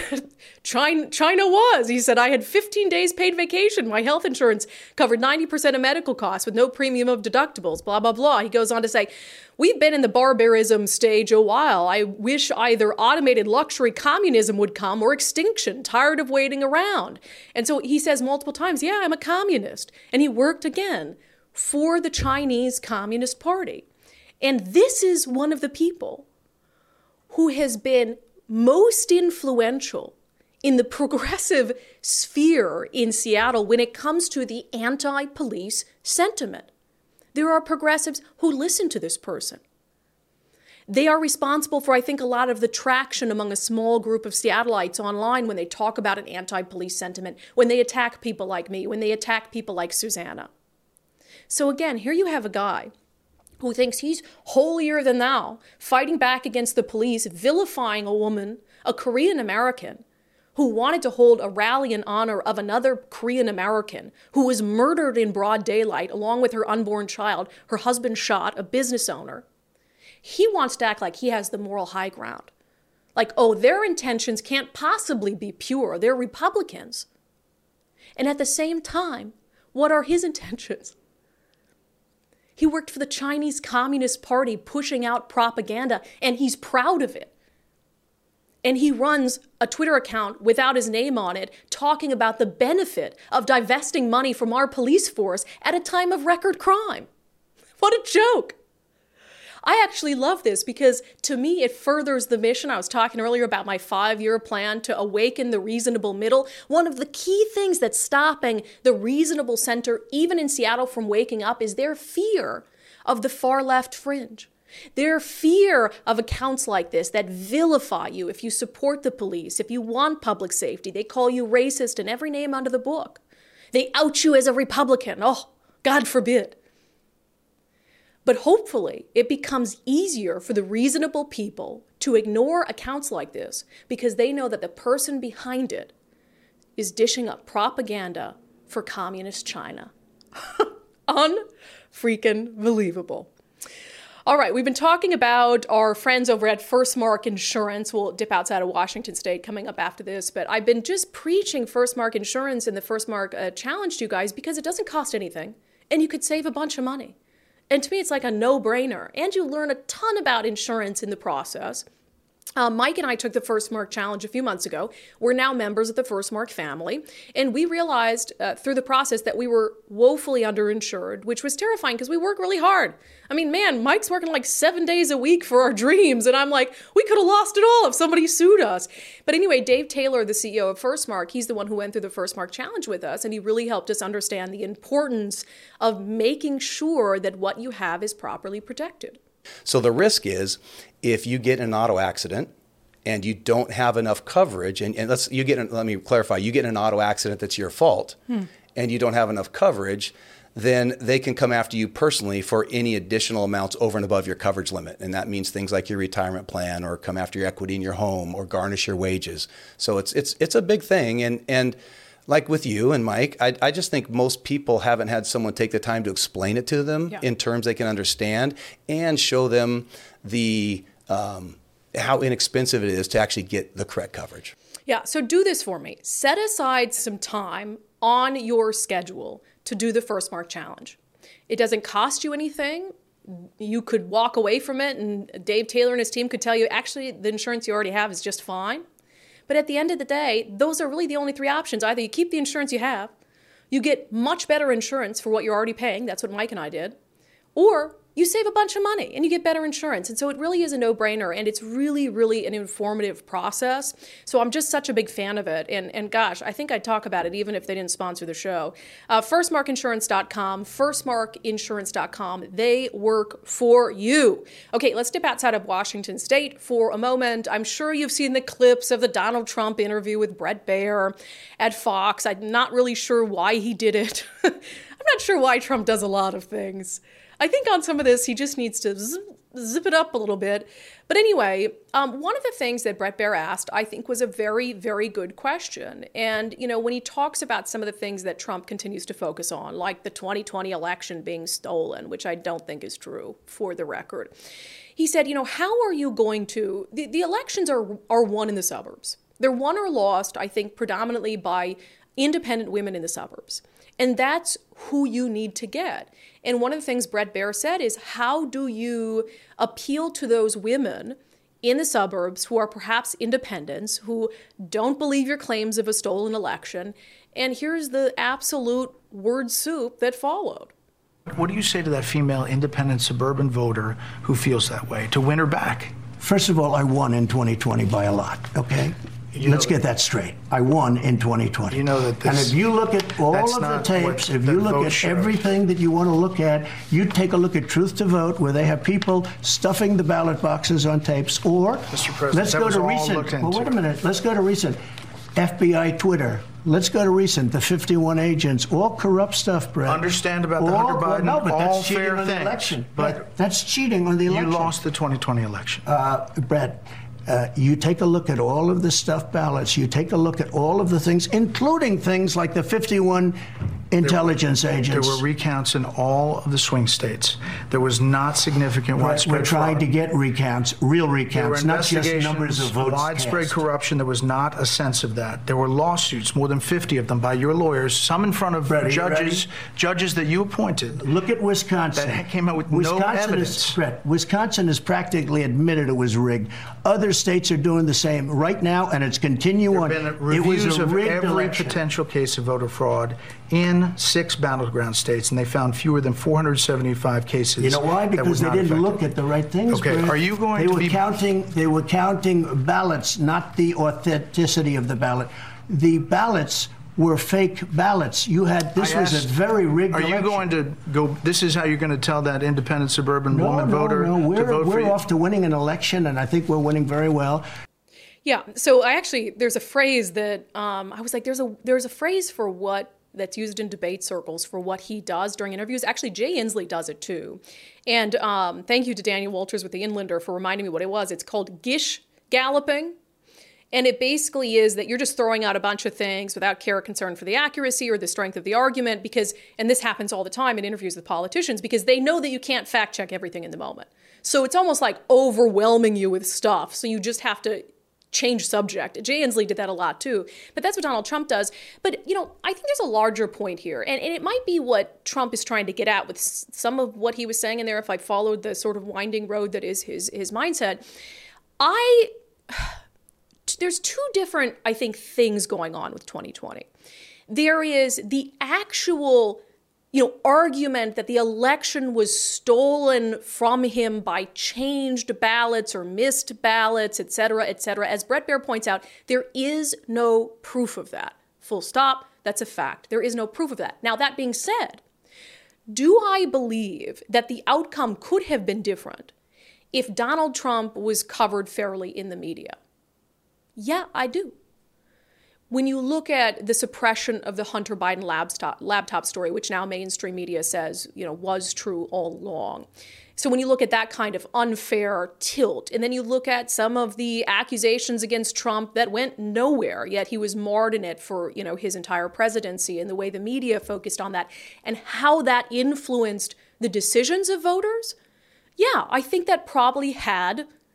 S1: China was. He said, I had 15 days paid vacation. My health insurance covered 90% of medical costs with no premium of deductibles, blah, blah, blah. He goes on to say, we've been in the barbarism stage a while. I wish either automated luxury communism would come or extinction, tired of waiting around. And so he says multiple times, yeah, I'm a communist. And he worked again for the Chinese Communist Party. And this is one of the people who has been most influential in the progressive sphere in Seattle when it comes to the anti-police sentiment. There are progressives who listen to this person. They are responsible for, I think, a lot of the traction among a small group of Seattleites online when they talk about an anti-police sentiment, when they attack people like me, when they attack people like Susanna. So again, here you have a guy who thinks he's holier than thou, fighting back against the police, vilifying a woman, a Korean American, who wanted to hold a rally in honor of another Korean American who was murdered in broad daylight along with her unborn child, her husband shot, a business owner. He wants to act like he has the moral high ground. Like, oh, their intentions can't possibly be pure. They're Republicans. And at the same time, what are his intentions? He worked for the Chinese Communist Party pushing out propaganda, and he's proud of it. And he runs a Twitter account without his name on it, talking about the benefit of divesting money from our police force at a time of record crime. What a joke. I actually love this because to me it furthers the mission. I was talking earlier about my 5-year plan to awaken the reasonable middle. One of the key things that's stopping the reasonable center, even in Seattle, from waking up is their fear of the far left fringe. Their fear of accounts like this that vilify you if you support the police, if you want public safety. They call you racist and every name under the book. They out you as a Republican. Oh, God forbid. But hopefully it becomes easier for the reasonable people to ignore accounts like this because they know that the person behind it is dishing up propaganda for communist China. Unfreaking believable. All right, we've been talking about our friends over at First Mark Insurance. We'll dip outside of Washington State coming up after this, but I've been just preaching First Mark Insurance and the First Mark Challenge to you guys because it doesn't cost anything and you could save a bunch of money. And to me, it's like a no-brainer. And you learn a ton about insurance in the process. Mike and I took the First Mark Challenge a few months ago. We're now members of the First Mark family. And we realized through the process that we were woefully underinsured, which was terrifying because we work really hard. I mean, man, Mike's working like 7 days a week for our dreams. And I'm like, we could have lost it all if somebody sued us. But anyway, Dave Taylor, the CEO of First Mark, he's the one who went through the First Mark Challenge with us. And he really helped us understand the importance of making sure that what you have is properly protected.
S5: So the risk is if you get in an auto accident and you don't have enough coverage, and let me clarify, you get in an auto accident that's your fault and you don't have enough coverage, then they can come after you personally for any additional amounts over and above your coverage limit. And that means things like your retirement plan or come after your equity in your home or garnish your wages. So it's a big thing. And like with you and Mike, I just think most people haven't had someone take the time to explain it to them in terms they can understand and show them the how inexpensive it is to actually get the correct coverage.
S1: Yeah, so do this for me. Set aside some time on your schedule to do the First Mark Challenge. It doesn't cost you anything. You could walk away from it, and Dave Taylor and his team could tell you, actually, the insurance you already have is just fine. But at the end of the day, those are really the only three options. Either you keep the insurance you have, you get much better insurance for what you're already paying. That's what Mike and I did. Or you save a bunch of money and you get better insurance. And so it really is a no-brainer, and it's really, really an informative process. So I'm just such a big fan of it. And gosh, I think I'd talk about it even if they didn't sponsor the show. FirstMarkInsurance.com, FirstMarkInsurance.com. They work for you. Okay, let's dip outside of Washington State for a moment. I'm sure you've seen the clips of the Donald Trump interview with Bret Baier at Fox. I'm not really sure why he did it. I'm not sure why Trump does a lot of things. I think on some of this, he just needs to zip it up a little bit. But anyway, one of the things that Bret Baier asked, I think, was a very, very good question. And, you know, when he talks about some of the things that Trump continues to focus on, like the 2020 election being stolen, which I don't think is true, for the record, he said, you know, how are you going to, the elections are won in the suburbs. They're won or lost, I think, predominantly by independent women in the suburbs. And that's who you need to get. And one of the things Bret Baier said is, how do you appeal to those women in the suburbs who are perhaps independents, who don't believe your claims of a stolen election? And here's the absolute word soup that followed.
S6: What do you say to that female independent suburban voter who feels that way, to win her back?
S7: First of all, I won in 2020 by a lot, okay? Let's get that straight. I won in 2020.
S6: You know that
S7: and if you look at all of the tapes, if you look at everything that you want to look at, you take a look at Truth to Vote, where they have people stuffing the ballot boxes on tapes, or
S6: Mr. President,
S7: let's go to recent. Well, wait a minute. Let's go to recent. FBI Twitter. Let's go to recent. The 51 agents, all corrupt stuff, Brett.
S6: Understand about the Hunter Biden,
S7: no, but
S6: all
S7: that's cheating
S6: fair
S7: on the
S6: things.
S7: election.
S6: But
S7: that's cheating on the election.
S6: You lost the 2020 election.
S7: Brett. You take a look at all of the stuffed ballots. You take a look at all of the things, including things like the 51 intelligence agents.
S6: There were recounts in all of the swing states. There was not significant widespread
S7: We're trying
S6: fraud.
S7: to get recounts, real recounts, not just numbers of votes
S6: widespread
S7: cast.
S6: corruption. There was not a sense of that. There were lawsuits, more than 50 of them, by your lawyers, some in front of judges that you appointed.
S7: Look at Wisconsin.
S6: That came out with no evidence.
S7: Wisconsin has practically admitted it was rigged. Other states are doing the same right now, and it's continuing on.
S6: There have been
S7: It was
S6: reviews
S7: a
S6: of
S7: rigged
S6: every
S7: election.
S6: potential case of voter fraud in 6 battleground states, and they found fewer than 475 cases.
S7: You know why? Because they didn't look at the right things.
S6: Okay,
S7: Brett.
S6: are you going to be
S7: They were counting ballots, not the authenticity of the ballot. The ballots were fake ballots. This was a very rigged election.
S6: Are you going to go? This is how you're going to tell that independent suburban woman voter
S7: to vote for you?
S6: We're
S7: off to winning an election, and I think we're winning very well.
S1: Yeah. So there's a phrase that I was like, there's a phrase for what that's used in debate circles for what he does during interviews. Actually, Jay Inslee does it too. And thank you to Daniel Walters with the Inlander for reminding me what it was. It's called gish galloping. And it basically is that you're just throwing out a bunch of things without care or concern for the accuracy or the strength of the argument because, and this happens all the time in interviews with politicians, because they know that you can't fact check everything in the moment. So it's almost like overwhelming you with stuff. So you just have to change subject. Jay Inslee did that a lot too. But that's what Donald Trump does. But, you know, I think there's a larger point here. And it might be what Trump is trying to get at with some of what he was saying in there, if I followed the sort of winding road that is his mindset. There's two different, I think, things going on with 2020. There is the actual, argument that the election was stolen from him by changed ballots or missed ballots, et cetera, et cetera. As Bret Baier points out, there is no proof of that. Full stop. That's a fact. There is no proof of that. Now, that being said, do I believe that the outcome could have been different if Donald Trump was covered fairly in the media? Yeah, I do. When you look at the suppression of the Hunter Biden laptop story, which now mainstream media says, was true all along. So when you look at that kind of unfair tilt, and then you look at some of the accusations against Trump that went nowhere, yet he was marred in it for, his entire presidency, and the way the media focused on that, and how that influenced the decisions of voters, yeah, I think that probably had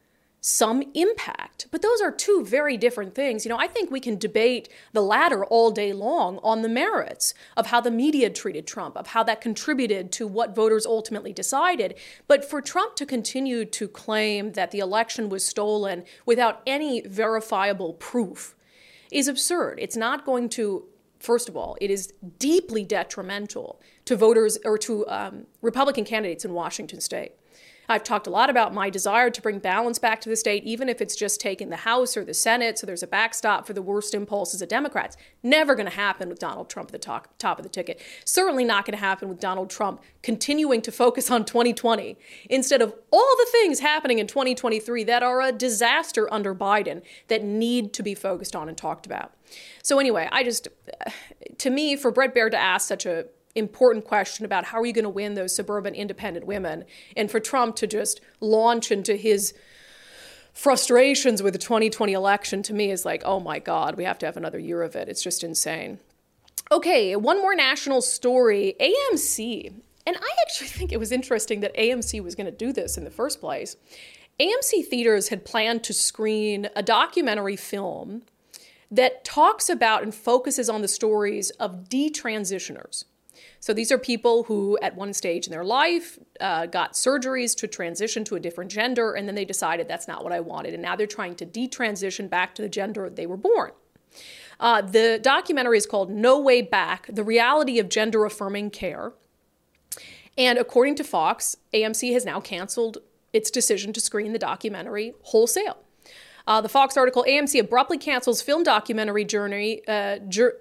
S1: some impact. But those are two very different things. I think we can debate the latter all day long on the merits of how the media treated Trump, of how that contributed to what voters ultimately decided. But for Trump to continue to claim that the election was stolen without any verifiable proof is absurd. It's not going to, first of all, it is deeply detrimental to voters or to Republican candidates in Washington state. I've talked a lot about my desire to bring balance back to the state, even if it's just taking the House or the Senate, so there's a backstop for the worst impulses of Democrats. Never going to happen with Donald Trump at the top of the ticket. Certainly not going to happen with Donald Trump continuing to focus on 2020 instead of all the things happening in 2023 that are a disaster under Biden that need to be focused on and talked about. So anyway, to me, for Bret Baier to ask such a important question about how are you going to win those suburban independent women, and for Trump to just launch into his frustrations with the 2020 election, to me is like, oh my God, we have to have another year of it. It's just insane. Okay, one more national story. AMC. And I actually think it was interesting that AMC was going to do this in the first place. AMC Theaters had planned to screen a documentary film that talks about and focuses on the stories of detransitioners. So these are people who, at one stage in their life, got surgeries to transition to a different gender, and then they decided that's not what I wanted, and now they're trying to detransition back to the gender they were born. The documentary is called No Way Back: The Reality of Gender-Affirming Care. And according to Fox, AMC has now canceled its decision to screen the documentary wholesale. The Fox article, AMC abruptly cancels film documenting journey of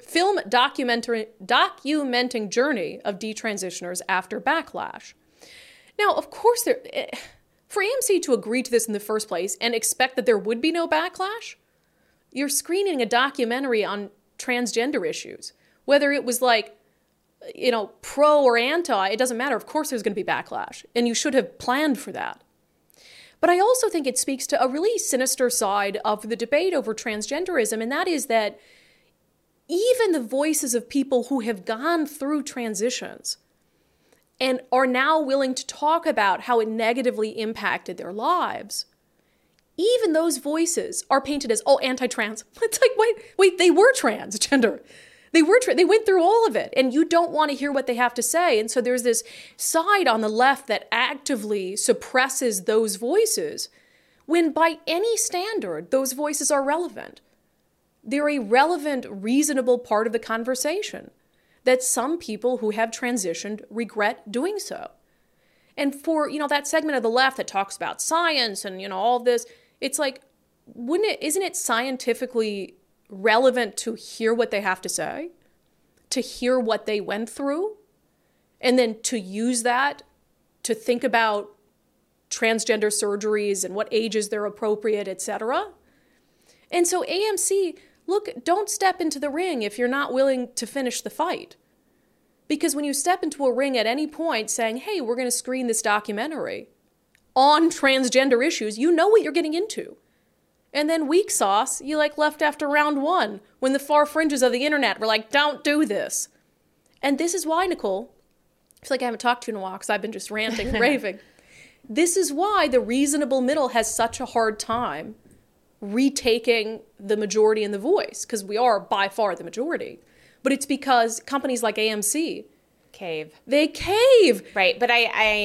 S1: detransitioners after backlash. Now, of course, for AMC to agree to this in the first place and expect that there would be no backlash, you're screening a documentary on transgender issues. Whether it was pro or anti, it doesn't matter. Of course there's going to be backlash, and you should have planned for that. But I also think it speaks to a really sinister side of the debate over transgenderism, and that is that even the voices of people who have gone through transitions and are now willing to talk about how it negatively impacted their lives, even those voices are painted as, anti-trans. It's like, wait, they were transgender. They went through all of it, and you don't want to hear what they have to say. And so there's this side on the left that actively suppresses those voices when by any standard, those voices are relevant. They're a relevant, reasonable part of the conversation that some people who have transitioned regret doing so. And for, that segment of the left that talks about science and, all this, it's like, isn't it scientifically relevant to hear what they have to say, to hear what they went through, and then to use that to think about transgender surgeries and what ages they're appropriate, etc. And so AMC, look, don't step into the ring if you're not willing to finish the fight. Because when you step into a ring at any point saying, hey, we're going to screen this documentary on transgender issues, you know what you're getting into. And then weak sauce, you left after round one when the far fringes of the internet were like, don't do this. And this is why, Nicole, I feel like I haven't talked to you in a while because I've been just ranting and raving. This is why the reasonable middle has such a hard time retaking the majority in the voice, because we are by far the majority. But it's because companies like AMC
S3: cave.
S1: They cave.
S3: Right. But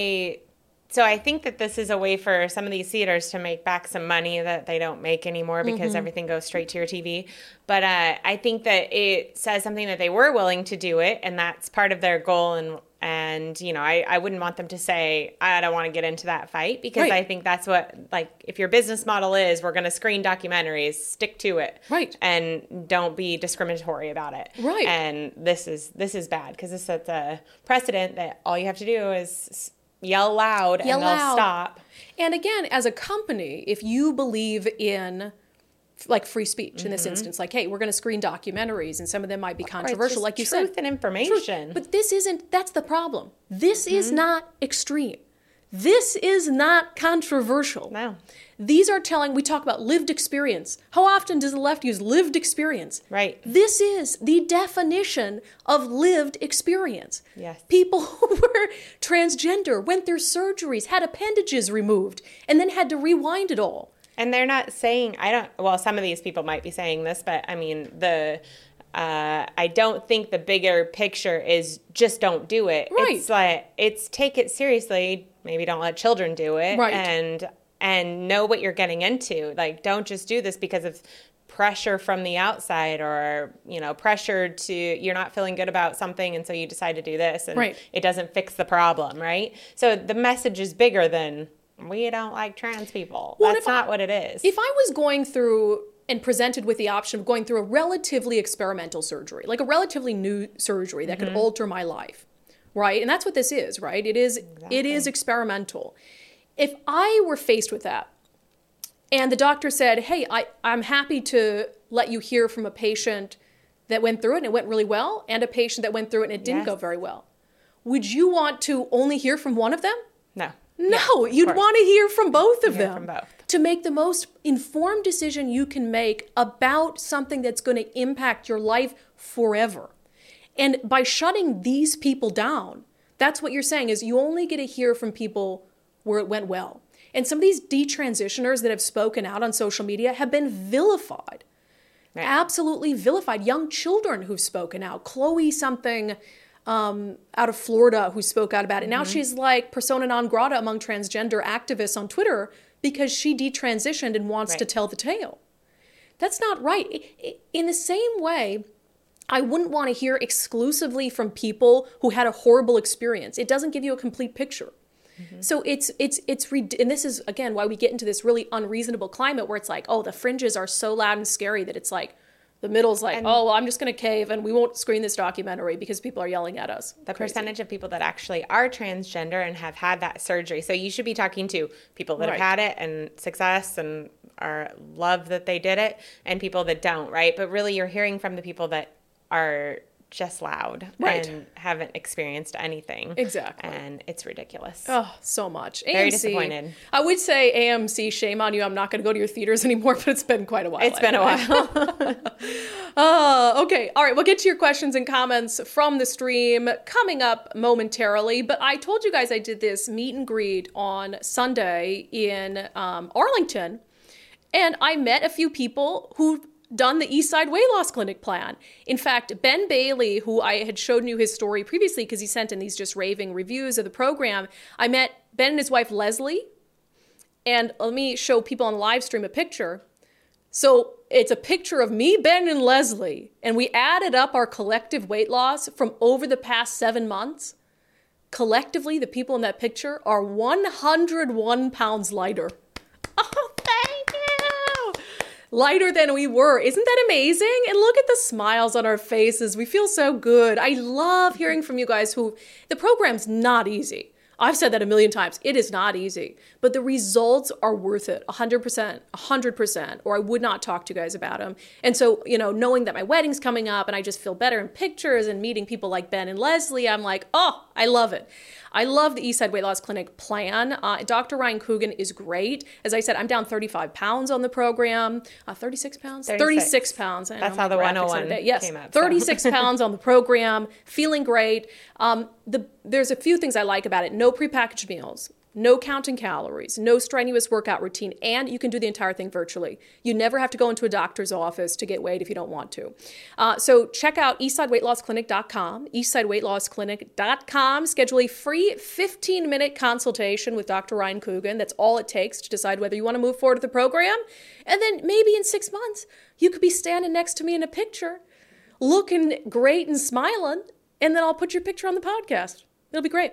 S3: So I think that this is a way for some of these theaters to make back some money that they don't make anymore because everything goes straight to your TV. But I think that it says something that they were willing to do it, and that's part of their goal. And I wouldn't want them to say, I don't want to get into that fight, because I think that's what, if your business model is, we're going to screen documentaries, stick to it.
S1: Right. And
S3: don't be discriminatory about it.
S1: Right.
S3: And this is bad, because this sets a precedent that all you have to do is yell loud and they'll stop.
S1: And again, as a company, if you believe in free speech in this instance, hey, we're going to screen documentaries and some of them might be controversial, like you said.
S3: Truth and information.
S1: But that's the problem. This is not extreme. This is not controversial.
S3: No.
S1: These are we talk about lived experience. How often does the left use lived experience?
S3: Right.
S1: This is the definition of lived experience.
S3: Yes.
S1: People who were transgender, went through surgeries, had appendages removed, and then had to rewind it all.
S3: And they're not saying, some of these people might be saying this, but I mean, I don't think the bigger picture is just don't do it.
S1: Right.
S3: It's like, take it seriously. Maybe don't let children do it.
S1: Right.
S3: And know what you're getting into. Like, don't just do this because of pressure from the outside or, pressure to, you're not feeling good about something and so you decide to do this and
S1: right.
S3: It doesn't fix the problem, right? So the message is bigger than, we don't like trans people. Well, that's not what it is.
S1: If I was going through and presented with the option of going through a relatively experimental surgery, like a relatively new surgery that could alter my life, right? And that's what this is, right? It is experimental. If I were faced with that and the doctor said, hey, I'm happy to let you hear from a patient that went through it and it went really well, and a patient that went through it and it didn't go very well, would you want to only hear from one of them?
S3: No.
S1: No,
S3: yeah,
S1: you'd want to hear from both of them
S3: from both.
S1: to make the most informed decision you can make about something that's going to impact your life forever. And by shutting these people down, that's what you're saying is you only get to hear from people where it went well. And some of these detransitioners that have spoken out on social media have been vilified. Right. Absolutely vilified. Young children who've spoken out. Chloe something out of Florida who spoke out about it. Now she's like persona non grata among transgender activists on Twitter because she detransitioned and wants to tell the tale. That's not right. In the same way, I wouldn't want to hear exclusively from people who had a horrible experience. It doesn't give you a complete picture. So it's and this is, again, why we get into this really unreasonable climate where it's like, oh, the fringes are so loud and scary that it's like, the middle's like, oh, well, I'm just going to cave and we won't screen this documentary because people are yelling at us.
S3: The percentage of people that actually are transgender and have had that surgery. So you should be talking to people that have had it and success and love that they did it, and people that don't, right? But really you're hearing from the people that are just loud and haven't experienced anything.
S1: Exactly.
S3: And it's ridiculous.
S1: Oh, so much.
S3: Very
S1: AMC,
S3: disappointed.
S1: I would say AMC, shame on you. I'm not going to go to your theaters anymore, but it's been quite a while.
S3: It's been a
S1: while. Okay. All right. We'll get to your questions and comments from the stream coming up momentarily. But I told you guys I did this meet and greet on Sunday in Arlington. And I met a few people who done the Eastside Weight Loss Clinic plan. In fact, Ben Bailey, who I had showed you his story previously because he sent in these just raving reviews of the program, I met Ben and his wife Leslie, and let me show people on the live stream a picture. So it's a picture of me, Ben, and Leslie, and we added up our collective weight loss from over the past 7 months. Collectively, the people in that picture are 101 pounds lighter. Oh, thank you! Lighter than we were. Isn't that amazing? And look at the smiles on our faces. We feel so good. I love hearing from you guys who, the program's not easy. I've said that a million times. It is not easy, but the results are worth it. 100%, or I would not talk to you guys about them. And so, knowing that my wedding's coming up and I just feel better in pictures and meeting people like Ben and Leslie, I'm like, oh, I love it. I love the Eastside Weight Loss Clinic plan. Dr. Ryan Coogan is great. As I said, I'm down 35 pounds on the program. 36 pounds? 36 pounds.
S3: That's how the 101 came up.
S1: 36 pounds on the program, feeling great. There's a few things I like about it. No prepackaged meals. No counting calories, no strenuous workout routine, and you can do the entire thing virtually. You never have to go into a doctor's office to get weighed if you don't want to. So check out eastsideweightlossclinic.com, eastsideweightlossclinic.com. Schedule a free 15-minute consultation with Dr. Ryan Coogan. That's all it takes to decide whether you want to move forward with the program. And then maybe in 6 months, you could be standing next to me in a picture, looking great and smiling, and then I'll put your picture on the podcast. It'll be great.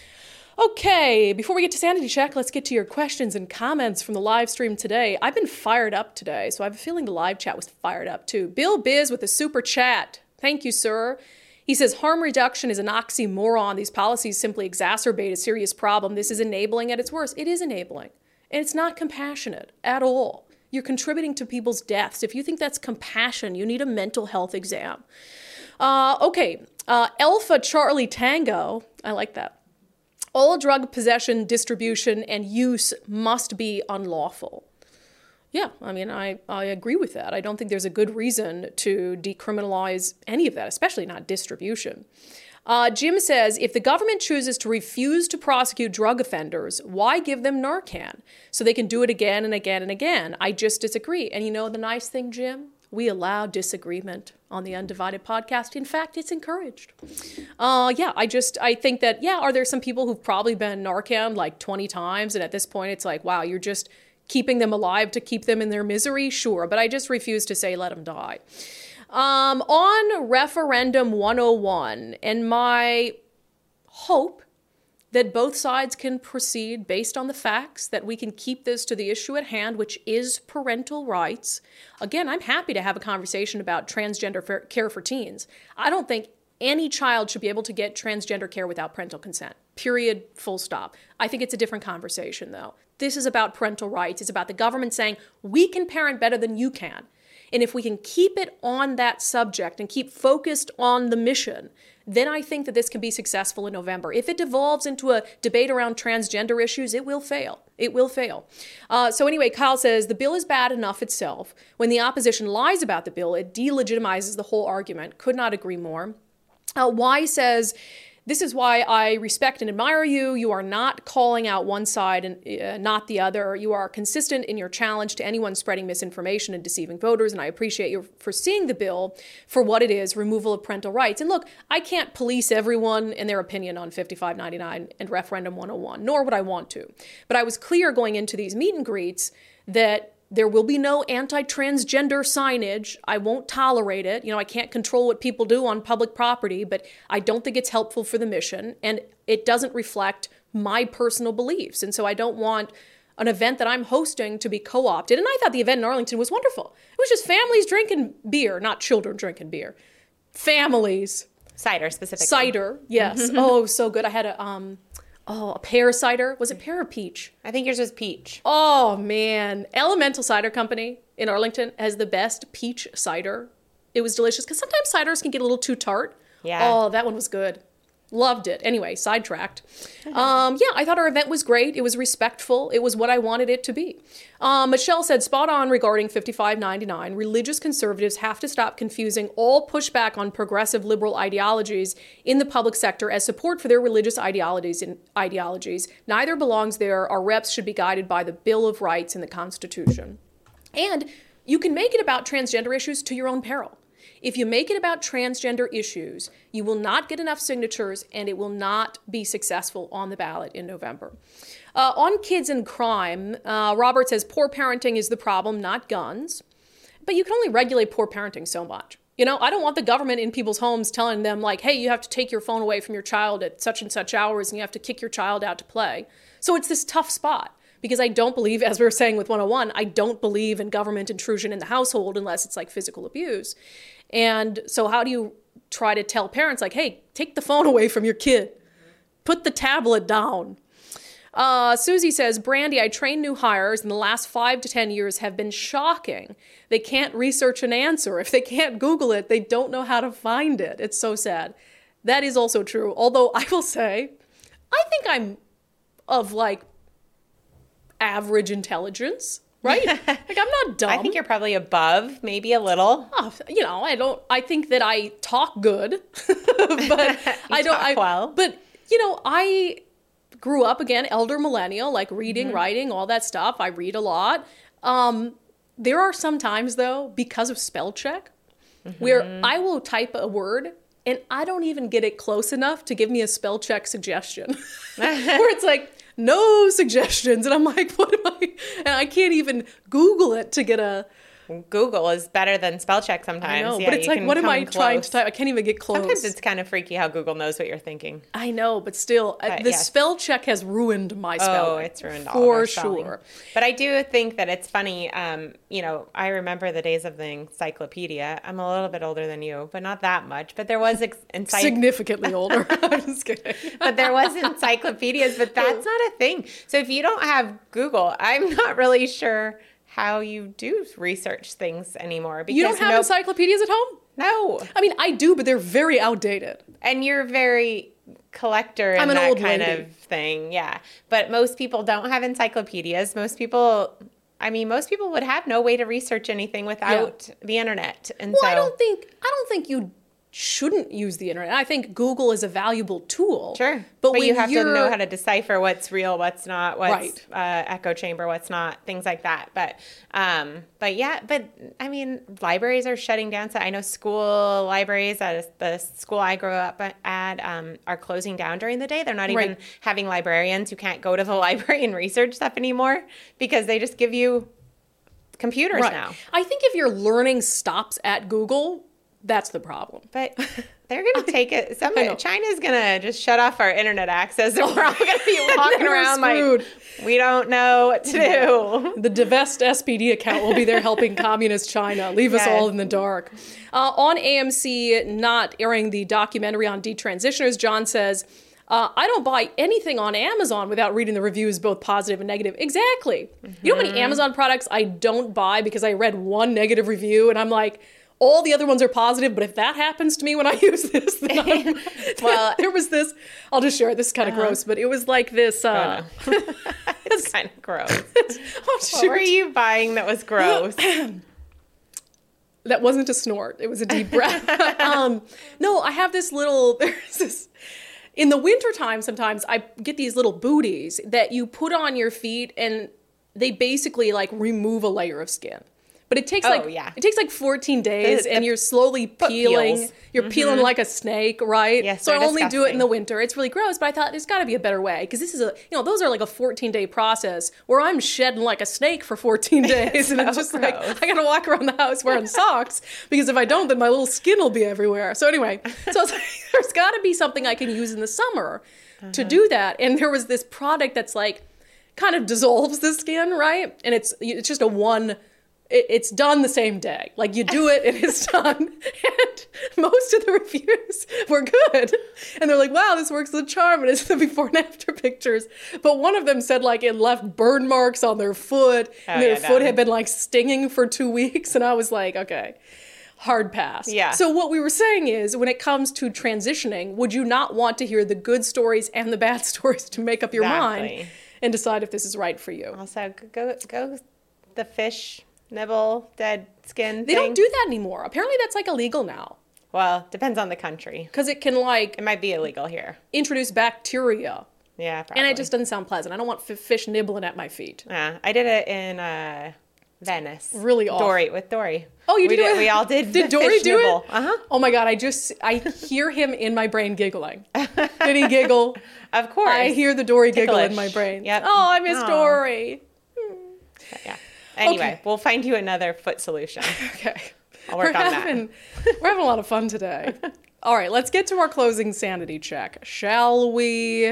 S1: Okay, before we get to Sanity Check, let's get to your questions and comments from the live stream today. I've been fired up today, so I have a feeling the live chat was fired up too. Bill Biz with a super chat. Thank you, sir. He says, harm reduction is an oxymoron. These policies simply exacerbate a serious problem. This is enabling at its worst. It is enabling, and it's not compassionate at all. You're contributing to people's deaths. If you think that's compassion, you need a mental health exam. Okay, Alpha Charlie Tango. I like that. All drug possession, distribution, and use must be unlawful. Yeah, I mean, I agree with that. I don't think there's a good reason to decriminalize any of that, especially not distribution. Jim says, if the government chooses to refuse to prosecute drug offenders, why give them Narcan? So they can do it again and again and again. I just disagree. And you know the nice thing, Jim? We allow disagreement on the Undivided podcast. In fact, it's encouraged. I think that, are there some people who've probably been Narcan like 20 times, and at this point it's like, wow, you're just keeping them alive to keep them in their misery? Sure, but I just refuse to say let them die. On Referendum 101, and my hope that both sides can proceed based on the facts, that we can keep this to the issue at hand, which is parental rights. Again, I'm happy to have a conversation about transgender care for teens. I don't think any child should be able to get transgender care without parental consent. Period. Full stop. I think it's a different conversation, though. This is about parental rights. It's about the government saying, we can parent better than you can. And if we can keep it on that subject and keep focused on the mission, then I think that this can be successful in November. If it devolves into a debate around transgender issues, it will fail. It will fail. So anyway, Kyle says, the bill is bad enough itself. When the opposition lies about the bill, it delegitimizes the whole argument. Could not agree more. Y says, this is why I respect and admire you. You are not calling out one side and not the other. You are consistent in your challenge to anyone spreading misinformation and deceiving voters, and I appreciate you for seeing the bill for what it is, removal of parental rights. And look, I can't police everyone and their opinion on 5599 and Referendum 101, nor would I want to. But I was clear going into these meet and greets that there will be no anti-transgender signage. I won't tolerate it. You know, I can't control what people do on public property, but I don't think it's helpful for the mission, and it doesn't reflect my personal beliefs. And so I don't want an event that I'm hosting to be co-opted. And I thought the event in Arlington was wonderful. It was just families drinking beer, not children drinking beer. Families.
S3: Cider, specifically.
S1: Cider, yes. Oh, so good. I had a pear cider. Was it pear or peach?
S3: I think yours was peach.
S1: Oh, man. Elemental Cider Company in Arlington has the best peach cider. It was delicious because sometimes ciders can get a little too tart.
S3: Yeah.
S1: Oh, that one was good. Loved it. Anyway, sidetracked. I thought our event was great. It was respectful. It was what I wanted it to be. Michelle said, spot on regarding 5599. Religious conservatives have to stop confusing all pushback on progressive liberal ideologies in the public sector as support for their religious ideologies. Neither belongs there. Our reps should be guided by the Bill of Rights and the Constitution. And you can make it about transgender issues to your own peril. If you make it about transgender issues, you will not get enough signatures and it will not be successful on the ballot in November. On kids and crime, Robert says poor parenting is the problem, not guns. But you can only regulate poor parenting so much. You know, I don't want the government in people's homes telling them like, hey, you have to take your phone away from your child at such and such hours and you have to kick your child out to play. So it's this tough spot. Because I don't believe, as we were saying with 101, I don't believe in government intrusion in the household unless it's like physical abuse. And so how do you try to tell parents like, hey, take the phone away from your kid. Put the tablet down. Susie says, Brandy, I train new hires and the last 5 to 10 years have been shocking. They can't research an answer. If they can't Google it, they don't know how to find it. It's so sad. That is also true. Although I will say, I think I'm of like average intelligence, right? Like I'm not dumb.
S3: I think you're probably above, maybe a little.
S1: Oh, you know, I think that I talk good, but I don't.
S3: Talk well.
S1: But you know, I grew up again, elder millennial, like reading, writing, all that stuff. I read a lot. There are some times though, because of spell check, where I will type a word and I don't even get it close enough to give me a spell check suggestion. Where it's like, no suggestions. And I'm like, what am I? And I can't even Google it to get a...
S3: Google is better than spell check sometimes.
S1: I know, but it's like, what am I trying to type? I can't even get close.
S3: Sometimes it's kind of freaky how Google knows what you're thinking.
S1: I know, but still, the spell check has ruined my spelling.
S3: Oh, it's ruined all
S1: for
S3: of spelling.
S1: Sure.
S3: But I do think that it's funny. You know, I remember the days of the encyclopedia. I'm a little bit older than you, but not that much. But there was
S1: significantly older. I'm just kidding.
S3: But there was encyclopedias, but that's not a thing. So if you don't have Google, I'm not really sure how you do research things anymore. Because
S1: you don't have encyclopedias at home?
S3: No.
S1: I mean, I do, but they're very outdated.
S3: And you're very collector and that old kind of thing. Yeah. But most people don't have encyclopedias. Most people would have no way to research anything without the internet. And
S1: I don't think you shouldn't use the internet. I think Google is a valuable tool.
S3: Sure.
S1: But
S3: you
S1: when
S3: have to know how to decipher what's real, what's not, what's
S1: Right.
S3: Echo chamber, what's not, things like that. But I mean, libraries are shutting down. So I know school libraries at the school I grew up at are closing down during the day. They're not even
S1: Right.
S3: having librarians who can't go to the library and research stuff anymore because they just give you computers now.
S1: I think if your learning stops at Google, that's the problem.
S3: But they're going to take it.
S1: I know.
S3: China's going to just shut off our internet access, and we're all going to be walking
S1: We're
S3: around
S1: screwed.
S3: like we don't know what to do.
S1: The Divest SPD account will be there helping communist China. Leave us
S3: Yes.
S1: all in the dark. On AMC, not airing the documentary on detransitioners, John says, I don't buy anything on Amazon without reading the reviews, both positive and negative. Exactly. You know how many Amazon products I don't buy because I read one negative review and I'm like, all the other ones are positive, but if that happens to me when I use this, then well, there was this, I'll just share it. This is kind of gross, but it was like this.
S3: It's kind of gross.
S1: Oh,
S3: What were you buying that was gross?
S1: That wasn't a snort. It was a deep breath. No, I have this little, there's this, in the wintertime sometimes I get these little booties that you put on your feet and they basically like remove a layer of skin. But it takes it takes like 14 days and you're slowly peeling.
S3: peels.
S1: You're peeling like a snake, right?
S3: Yes,
S1: so I
S3: they're
S1: only do it
S3: disgusting.
S1: in the winter. It's really gross, but I thought there's got to be a better way because this is those are like a 14-day process where I'm shedding like a snake for 14 days and it's just like I got to walk around the house wearing socks because if I don't then my little skin will be everywhere. So anyway, so I was like, there's got to be something I can use in the summer to do that. And there was this product that's like kind of dissolves the skin, right? And it's just it's done the same day. Like you do it and it's done. And most of the reviews were good. And they're like, wow, this works with a charm. And it's the before and after pictures. But one of them said like it left burn marks on their foot. And their foot had been like stinging for 2 weeks. And I was like, okay, hard pass.
S3: Yeah.
S1: So what we were saying is when it comes to transitioning, would you not want to hear the good stories and the bad stories to make up your mind and decide if this is right for you?
S3: Also, go the fish nibble dead skin
S1: They don't do that anymore. Apparently that's like illegal now.
S3: Well, depends on the country.
S1: Because it can like
S3: It might be illegal here.
S1: introduce bacteria.
S3: Yeah, probably.
S1: And it just doesn't sound pleasant. I don't want fish nibbling at my feet.
S3: Yeah, I did it in Venice.
S1: Really awful.
S3: With Dory.
S1: Oh, you did it?
S3: We all did.
S1: Did
S3: the
S1: Dory
S3: fish
S1: do
S3: nibble.
S1: it?
S3: Uh-huh.
S1: Oh my God, I hear him in my brain giggling. Did he giggle?
S3: Of course.
S1: I hear the Dory giggle in
S3: Ticklish.
S1: my brain.
S3: Yep.
S1: Oh, I miss
S3: Aw.
S1: Dory.
S3: Yeah. Anyway,
S1: Okay.
S3: we'll find you another foot solution.
S1: Okay.
S3: I'll work on that.
S1: We're having a lot of fun today. All right, let's get to our closing sanity check, shall we?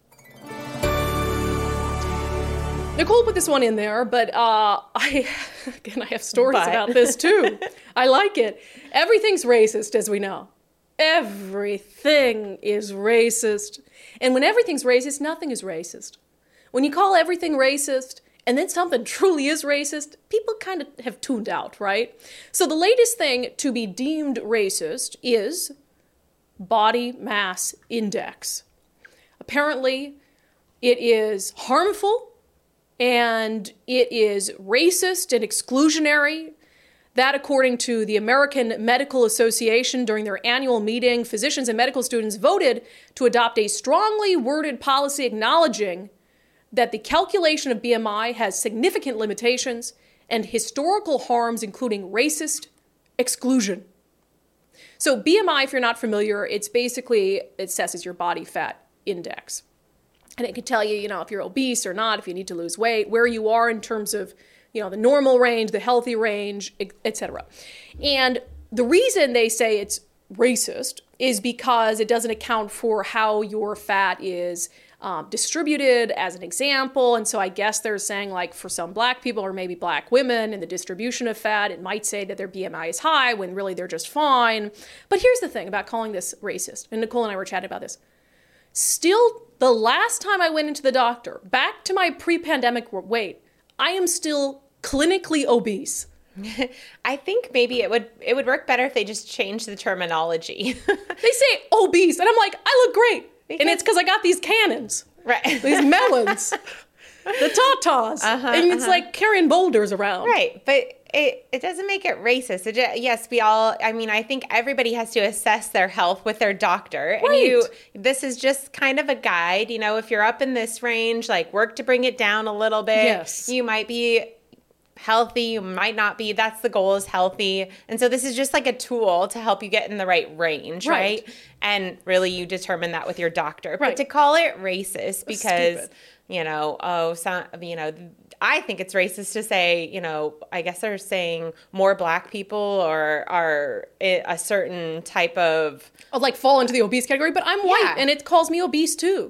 S1: Nicole put this one in there, but I have stories
S3: But.
S1: about this too. I like it. Everything's racist, as we know. Everything is racist. And when everything's racist, nothing is racist. When you call everything racist, and then something truly is racist, people kind of have tuned out, right? So the latest thing to be deemed racist is body mass index. Apparently, it is harmful and it is racist and exclusionary. That, according to the American Medical Association, during their annual meeting, physicians and medical students voted to adopt a strongly worded policy acknowledging that the calculation of BMI has significant limitations and historical harms, including racist exclusion. So BMI, if you're not familiar, it assesses your body fat index. And it can tell you, if you're obese or not, if you need to lose weight, where you are in terms of, the normal range, the healthy range, etc. And the reason they say it's racist is because it doesn't account for how your fat is distributed, as an example. And so I guess they're saying, like, for some black people or maybe black women in the distribution of fat, it might say that their BMI is high when really they're just fine. But here's the thing about calling this racist, and Nicole and I were chatting about this. Still, the last time I went into the doctor, back to my pre-pandemic weight, I am still clinically obese.
S3: I think maybe it would work better if they just changed the terminology.
S1: They say obese, and I'm like, I look great. And it's because I got these cannons.
S3: Right.
S1: These melons. The tatas. And it's like carrying boulders around.
S3: Right. But It doesn't make it racist. Yes, we all, I mean, I think everybody has to assess their health with their doctor.
S1: Right.
S3: And this is just kind of a guide. You know, if you're up in this range, like work to bring it down a little bit.
S1: Yes.
S3: You might be healthy, you might not be. That's the goal, is healthy. And so this is just like a tool to help you get in the right range, right? And really you determine that with your doctor.
S1: Right.
S3: But to call it racist because,
S1: stupid.
S3: you know, I think it's racist to say, you know, I guess they're saying more black people are a certain type of...
S1: like fall into the obese category, but I'm white and it calls me obese too.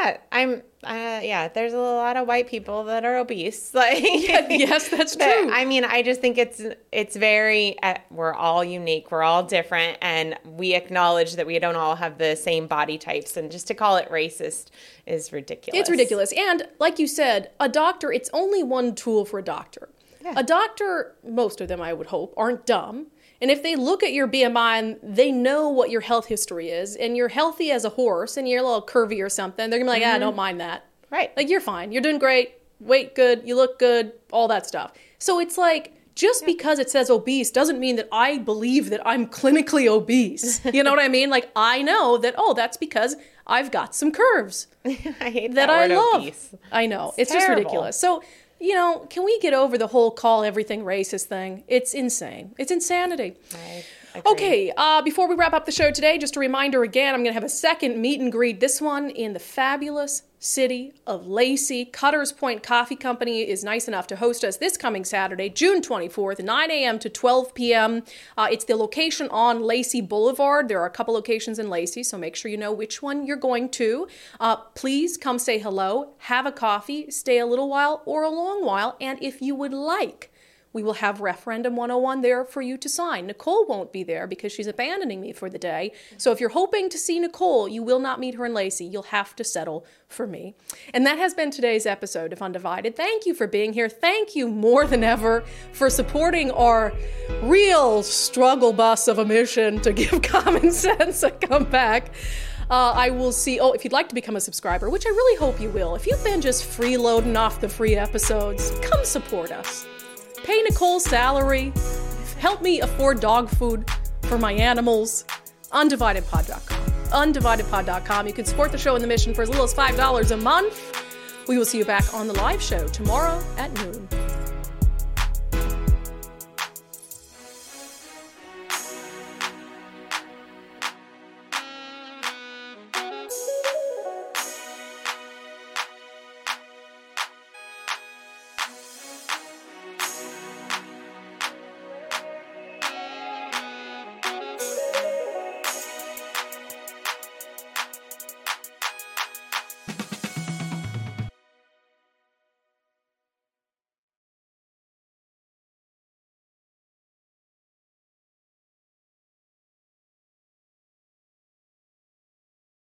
S3: Yeah, there's a lot of white people that are obese. Like,
S1: yes, that's true.
S3: I mean, I just think it's very, we're all unique, we're all different, and we acknowledge that we don't all have the same body types, and just to call it racist is ridiculous.
S1: It's ridiculous. And like you said, a doctor, it's only one tool for a doctor.
S3: Yeah.
S1: A doctor, most of them I would hope, aren't dumb. And if they look at your BMI and they know what your health history is, and you're healthy as a horse and you're a little curvy or something, they're going to be like, don't mind that.
S3: Right.
S1: Like, you're fine. You're doing great. Weight good. You look good. All that stuff. So it's like, just because it says obese doesn't mean that I believe that I'm clinically obese. You know what I mean? Like, I know that, that's because I've got some curves.
S3: I hate
S1: that I
S3: word
S1: love.
S3: obese.
S1: I know. It's just
S3: terrible.
S1: ridiculous. So, you know, can we get over the whole call everything racist thing? It's insane. It's insanity.
S3: I agree.
S1: Okay, before we wrap up the show today, just a reminder again, I'm going to have a second meet and greet, this one in the fabulous city of Lacey. Cutters Point Coffee Company is nice enough to host us this coming Saturday, June 24th, 9 a.m. to 12 p.m. It's the location on Lacey Boulevard. There are a couple locations in Lacey, so make sure you know which one you're going to. Please come say hello, have a coffee, stay a little while or a long while, and if you would like, we will have Referendum 101 there for you to sign. Nicole won't be there because she's abandoning me for the day. So if you're hoping to see Nicole, you will not meet her in Lacey. You'll have to settle for me. And that has been today's episode of Undivided. Thank you for being here. Thank you more than ever for supporting our real struggle bus of a mission to give common sense a comeback. I will see, if you'd like to become a subscriber, which I really hope you will, if you've been just freeloading off the free episodes, come support us. Pay Nicole's salary. Help me afford dog food for my animals. UndividedPod.com. UndividedPod.com. You can support the show and the mission for as little as $5 a month. We will see you back on the live show tomorrow at noon.